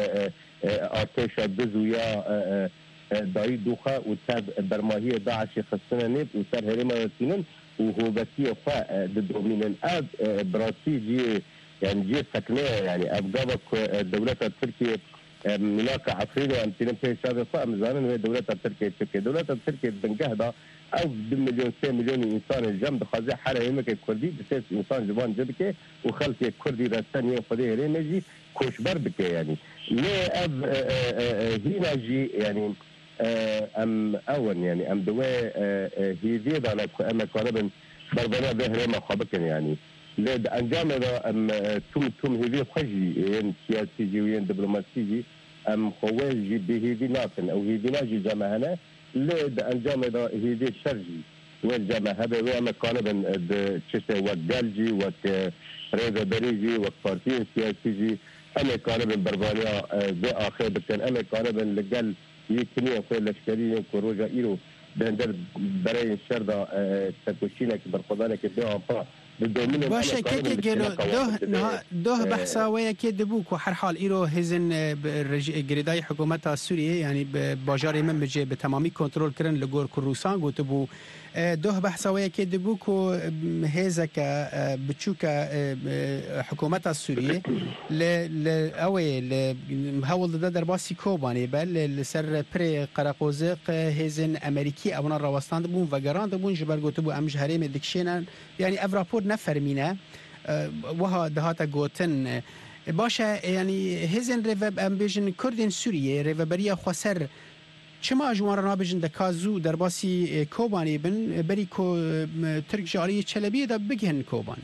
آتش دزویا دایی دوخه و تب برماهی داعش خصنا نب و سر هرما سینن و هو بسيء فا دومينن اب براسي جي يعني جي سكنه يعني ابغابك الدوله التركيه ملاك عفريده امتنان في شاب فا مزانن هي الدوله التركيه التركيه الدوله التركيه بنجهدا او بمليون سي مليون انسان الجنب خازي حاله يمك الكردي بس انسان جبان جبكه وخلق الكردي الثانيه فدي ريمجي كوشبر بك يعني لا اب هنا جي يعني ام اول يعني ام دواء هي زيد على ام قريبا بربنا بهره ما خبكن يعني لد انجام ام توم توم هذي خجي يعني سياسي جي دبلوماسي جي ام خواجي به دي ناتن او هذي ناجي جماعنا لد انجام هذي شرجي والجماعه هذا وام قريبا تشته وقالجي وك ريزا بريجي وبارتي سياسي جي ام قريبا بربانيا باخر بكن ام قريبا لقال يكني في الاشكاليه كروجا ايرو بندر برای شردا تکوشینا که برخدانه که دو آفا باشه که گلو ده ده بحثا ويا كي دبوك وحر حال ايرو هزن جريداي حكومه سوريا يعني باجار من بجي بتمامي كنترول كرن لغور كروسان غوتبو ده بحثا ويا كي دبوك هزك بتشوكا حكومه سوريا ل اوي هول ده درباسي كوباني بل لسر بري قراقوزق هزن امريكي ابنا روستان بون وگران بون جبر غوتبو ام جهريم دكشينا يعني افرابور نفرمينه وها دهاتا گوتن باشه يعني هزن ريفب امبيجن كردين سوريا ريفبريا خسر چما جوان بيجن دكازو درباسي كوباني بن بري كو ترك جاري چلبي دا بگهن كوباني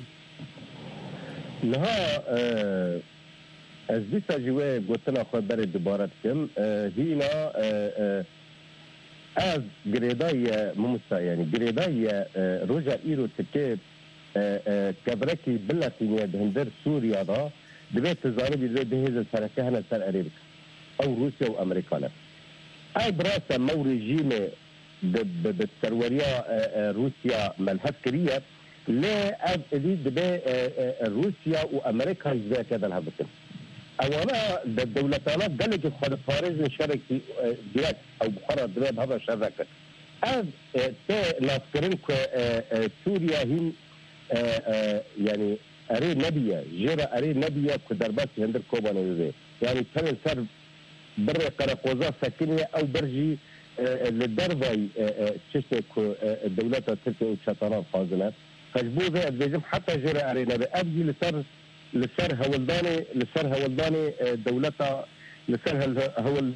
لها از دیسا جوه گوتنا خود بر دوباره کم هینا از گریدای ممسا يعني گریدای روجا ايرو تكيب كبركي بلاتينيا بهندر سوريا دا دبيت تزارب دبيت هذا سركه هنا سر امريكا او روسيا وامريكا اي براسه مو ريجيم بالسروريه روسيا مالهسكريه لا ابدي دبي روسيا وامريكا زي كذا الهبطين اولا الدولتان قال لك خد فارس شرك ديريكت او بخارى دبي هذا شركه از تي نافكرين سوريا هي يعني اري نبيه جرى اري نبيه كدربات هندر كوبانوزي يعني كان سر بر قرقوزا سكنيه او برجي للدربي تشتك الدولات التركيه وشطران فازنات فجبوزه بيجم حتى جرى اري نبي ابدي لسر لسر هولداني لسر هولداني دولتها لسر هول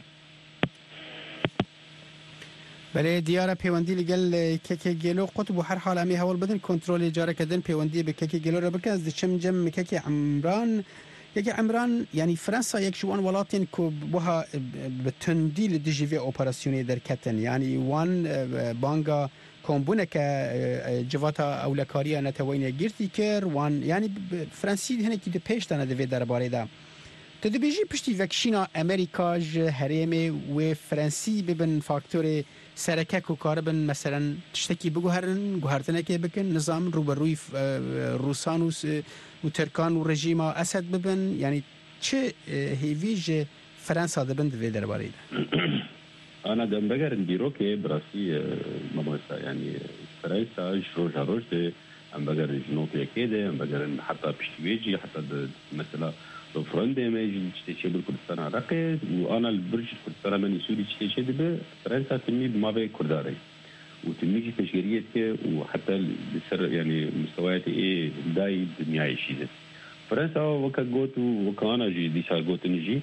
بله دیاره پیوندی لگل ککی گلو قطب و هر حال امی هول بدن کنترل اجاره کردن پیوندی به ککی گلو را بکن از چم جم ککی عمران یکی عمران یعنی فرانسا یک جوان ولاتین کو بها بتندی لدیجیوی اپراسیونی در کتن یعنی وان بانگا کمبونه که جواتا اولکاریا نتوانی گرتی کر وان یعنی فرانسی هنه کی پیش دانه دوی درباره دا تدبیجی پشتی وکشینا امریکا هرمی و فرانسی ببن فاکتور سرکک و کاربن مثلا تشتکی بگوهرن گوهرتنه که بکن نظام روبروی روسان و ترکان و رژیم اسد ببن یعنی چه هیویج فرانسا دبن دوی درباره دا انا دم بگرن بیرو که براسی ممارسه يعني فرنسا روج روج ده ام بگرن جنوب یکیده ام بگرن حتی پشتویجی حتی مثلا فرنده ما يجي تشتي بالكردستان عراقي وانا البرج كردستان من سوري تشتي به فرنسا تمي بما بين كرداري وتميجي تشجيريه وحتى بسر يعني مستويات ايه داي دنيا شيء فرنسا وكا جوت وكانا جي دي شال جوت نجي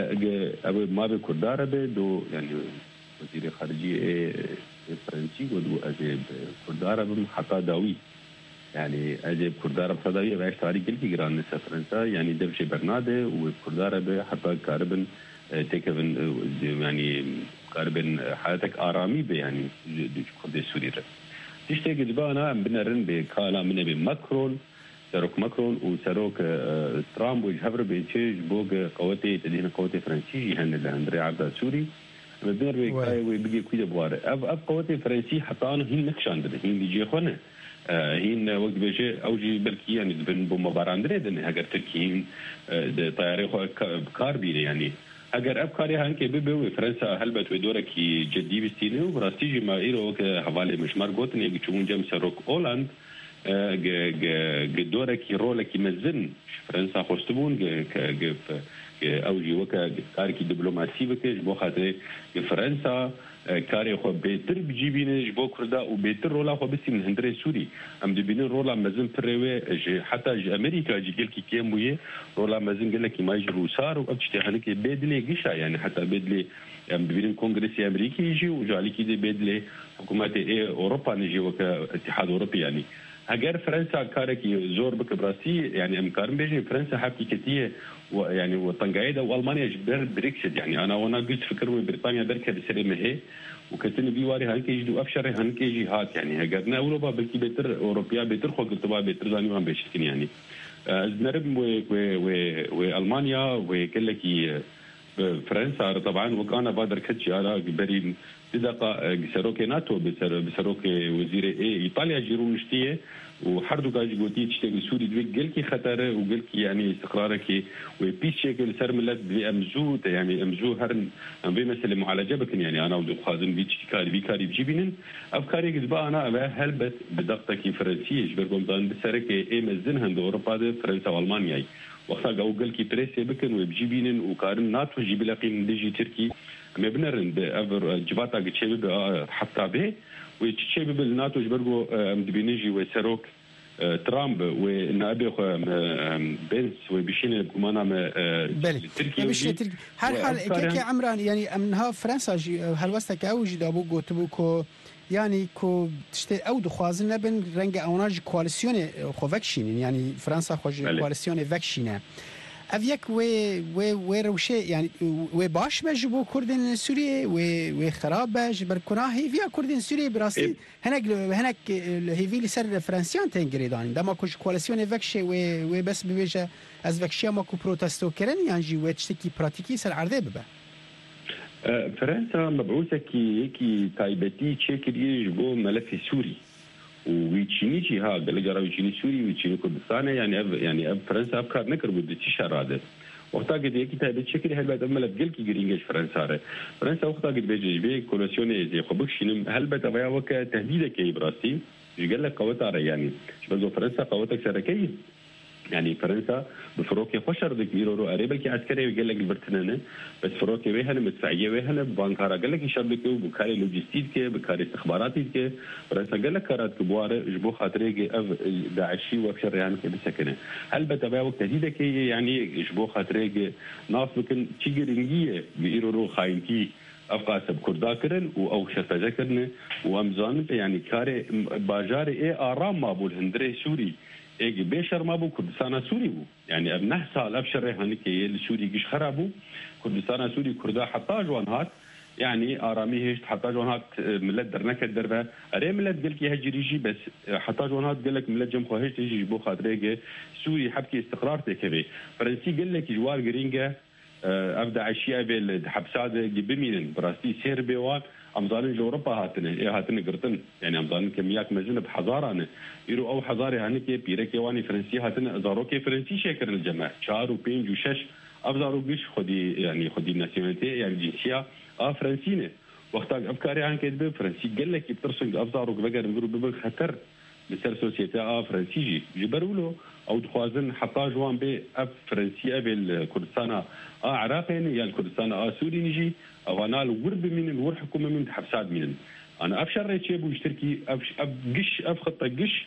ابو ما بين كردار به دو يعني وزير خارجيه ايه فرنسي ودو اجيب كردار حتى داوي يعني اجيب كردار بصداوي باش تاريخ كل جيران نسا فرنسا يعني دبشي برناده وكردار به حتى كاربن تكفن يعني كاربن حياتك ارامي به يعني كرد سوري تشتي قدبانا بنرن بكالا من بماكرون سروك ماكرون وسروك ترامب وجهبر بيتشي بوق قوتي تدين قوتي فرنسي هن اندري عبد سوري بدنا بكاي وبيجي كده بوار اب اب قوتي فرنسي حتى انا هي نكشان ده هي بيجي خونه هين وقت بيجي اوجي بركي يعني بن بوم باراندري دن اگر تركين طياري خو بكار بيري يعني اگر اب كاري هان كي بيبي فرنسا هلبت ودورك جدي بستينه وراستيجي ما ايرو حوالي مش مارغوتن يجي تشون جم سروك هولند دورك رولك مزن فرنسا خوستبون اوجي وكا كاركي دبلوماسي بكش بو خاطر فرنسا كاري خو بيتر بجيبينه بو كردا وبيتر رولا خو بس من هندري سوري ام دبين رولا مزن فريوي حتى امريكا جي قال كي كيمويه رولا مزن قال لك ما يجي روسار وابتشتي خليك بيدلي قشا يعني حتى بيدلي ام دبين كونغرس امريكي يجي وجالي كي بيدلي حكومات اي اوروبا نجي وكا اتحاد اوروبي يعني اگر فرنسا كاركي زور بك براسي يعني امكان بيجي فرنسا حقيقتيه يعني وطنقايده والمانيا جبر بريكسيت يعني انا وانا قلت فكر بريطانيا بركه بسلمه هي وكتن بيواري هانكي يجدو افشر هانكي جهات يعني اجرنا اوروبا بلكي بيتر اوروبيا بيتر خو قلت با بيتر زاني وهم بيشكن يعني نرب و و والمانيا وكلكي فرنسا طبعا وكان بادر كتشي على بري بدقه سروك ناتو بسروك وزير اي ايطاليا جيرونشتيه وحردو كاجي قوتي تشتغل سوري دوي قلكي خطر وقلكي يعني استقرارك وبيس شكل سرملت بامزو يعني امزو هرن ام بي مثل معالجه بكن يعني انا ودو خازن بيتش كاري بيكاري بجيبين افكاري قدبا انا هلبت بدقتك فرنسيه جبركم دان بسرك اي مزن هند اوروبا فرنسا والمانيا وقتا قاو قلكي بريسي بكن وبجيبين وكارن ناتو جيب لقي من ديجي تركي ما بنرن افر جباتا قتشيب حتى به وتشيب بالناتو جبرغو مدبينيجي وسروك ترامب ونائب بنس وبيشين بكمانا تركيا بيشين تركيا هر حال كي عمران يعني امنها فرنسا هل وستك او جدابو قوتبوكو يعني كو تشتي او دخوازن نبن رنگ اوناج كواليسيون خو فاكشين يعني فرنسا خو كواليسيون فاكشين افيك و و وروشي يعني وباش بجبو كردن سوريا و وخراب جبر كناهي فيها كردن سوريا براسي هناك هناك هي في سر فرنسيان تنجريدان دما كوش كواليسيون فيكشي و وبس بيجا از فيكشي ماكو بروتستو كرن يعني جي وتشتكي براتيكي سر عرضه ببا فرنسا مبعوثه كي كي تايبتي تشكري جبو ملف سوري ويتشيني شي ها قال جرا ويتشيني سوري ويتشيني كردستان يعني أب يعني أب فرنسا افكار نكر بود تشاراد وقتا قد يكي تايبت شكري هل بعد ملف قال كي جرينجش فرنسا ره فرنسا وقتا قد بيجي بي كولوسيون زي خبكشين هل بتبعا وك تهديد كي براسي قال لك قوتها يعني بزو فرنسا قوتك سركيه يعني فرنسا بفروكي خشر دك ميرو قريب لك عسكري وقال لك البرتنانه بس فروكي ويهنا مدفعيه ويهنا بانكارا قال لك يشربك وبكاري لوجستيك بكاري استخباراتي فرنسا قال لك كارات كبوار جبو خاطري داعشي وابشر يعني بسكنه هل بتباوك تهديدك يعني جبو خاطري ناس ممكن تشيغرينجيه بيرو خاينتي افقاس بكردا كرن او شفاجه كرن وامزان يعني كاري باجاري اي ارام ما بول هندري سوري ايجي بشر ما بو كردستان سوري بو يعني ابنه سال ابشر هنيك السوري جيش خرابو كردستان سوري كردا حتى جوانهات يعني ارامي هيش حتى جوانهات ملت درنك دربه اري ملت قال كي هجريجي بس حتى جوانهات قال لك ملت جمخو هيش تيجي بو خاطريجي سوري حبكي استقرار تكبي فرنسي قال لك جوار جرينجا ابدا اشياء بالحبسات بمين براستي سير بيوان امزالين جو اوروبا هاتنه ايه هاتنه قرطن يعني امزالين كميات مزنه بحضاره يرو او حضاره هاني كي بيركي واني فرنسي هاتنه زاروكي فرنسي شكر الجماعه شهر وبين وشش افزارو بيش خدي يعني خدي ناسيوناليتي يعني جنسيه اه فرنسينه وقت افكاري عن كده فرنسي قال لك بترسل افزارو بقدر نقولوا ببل خطر بسر سوسيتي اه فرنسيجي جبرولو او تخوازن حتى جوان بي اف فرنسي ابي كردستان اه عراقي يعني كردستان اه سوري نجي او انا الورب من الور حكومه من حبسات من انا ابشر ريتشي بو اشتركي اب قش اب خطه قش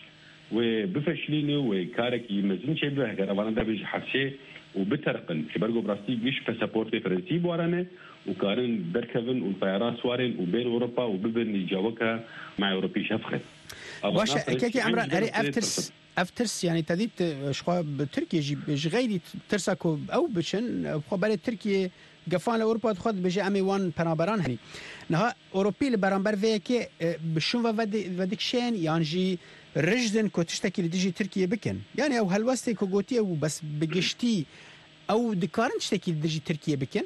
وبفشليني وكارك يمزن شي به انا ده بيجي حبسي وبترقن كبرجو براستي قش باسبورتي فرنسي بورانا وكارن بركفن والطيارات سوارين وبين اوروبا وببن جاوكا مع اوروبي شفخت واش كيكي عمران اري افترس افترس يعني تديت شخوا بتركيا جي غيري ترسكو او بشن خو بالي تركيا قفان اوروبا تاخذ بجي امي وان بنابران هني نها اوروبي البرامبر فيكي بشون فديك شين يعني جي رجدن كو تشتكي لديجي تركيا بكن يعني او هالوستي كو غوتي وبس بقشتي او دكارن تشتكي لديجي تركيا بكن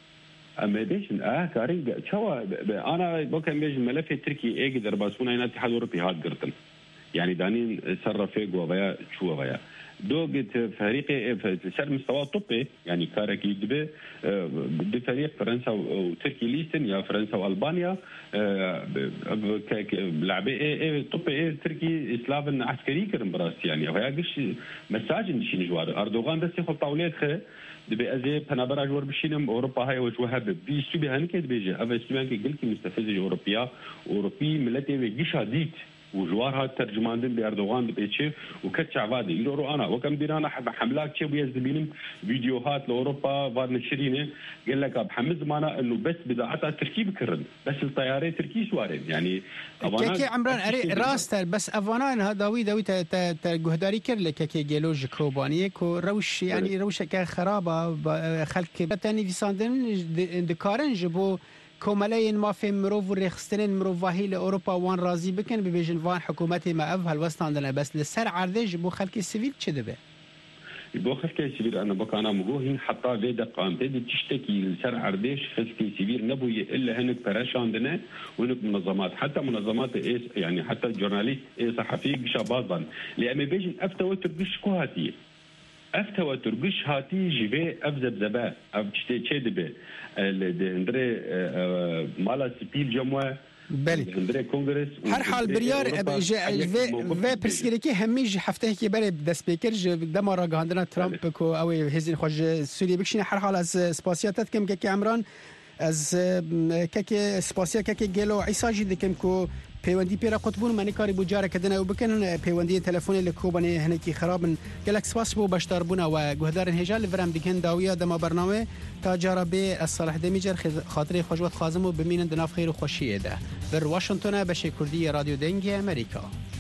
اما ديشن اه كارين شو انا بكن بيج ملف تركي اقدر باسونا هنا الاتحاد الاوروبي هاد قرطن يعني دانين صرفي وبيا شو بيا دوجت فريق سر مستوى طبي يعني كارك يدبي بفريق فرنسا وتركي ليستن يا فرنسا والبانيا لعبه طبي تركي اسلافن عسكري كرم براس يعني وهي قش مساج نشي نجوار اردوغان بس ياخذ طاولات خ دبي ازي بنابرا جور بشينم اوروبا هاي وجوها بيستو بهنك بيجي افا استبانك قلت مستفز اوروبيا اوروبي ملتي وجيش هاديت وجوارها ترجماندن باردوغان بيتشي وكتش عبادي يقولوا انا وكم ديرانا حملات شي ويزبينم فيديوهات لاوروبا فار نشرينه قال لك بحمز معنا انه بس بضاعتها تركي بكرن بس الطيارات تركي سوارين يعني كي عمران اري راستر بس افانان هذا وي دوي تجهداري كرلك كي جيولوجي كوبانيه كو روش يعني روش خرابه خلق تاني في ساندن دكارن جبو كومالين ما في مروف وريخستنين مروفاهي لأوروبا وان رازي بكن ببيجن وان حكومتي ما أفها الوسط عندنا بس لسر عرضيج بو خلق السيفيل كده به بو خلق السيفيل أنا بقى أنا مجوهين حتى بيدا قام بيدا تشتكي لسر عرضيج خلق السيفيل نبوي إلا هنك براش عندنا وهنك منظمات حتى منظمات إيس يعني حتى الجورناليست إيه صحفي بشابازا لأن بيجن أفتوى ترقش كوهاتي افتوى ترقش هاتي جيبه افزب زبا اف تشتي تشدبه الهندري مالا سبيل جموع بلي هندري كونغرس هر حال بريار في برسكريكي هميج حفته كي بري دس بيكر دمر عندنا ترامب كو او هزين خوج سوريا بكشين هر حال از سباسياتات كم كي عمران از كي سباسيا كي جيلو عيسى جي دكم كو پیوندی پیرا قطبون منی کاری بوجاره کدن او بکنن پیوندی تلفنی لکوبانی هنکی خرابن گلک سپاس بو باشدار بونا و گهدار هجال ورم دیگن داویا دما برنامه تا جربه الصالح دمیجر خاطر خوشوت خازم و بمینن دناف خیر و خوشیه ده بر واشنگتن بشه کردی رادیو دنگی امریکا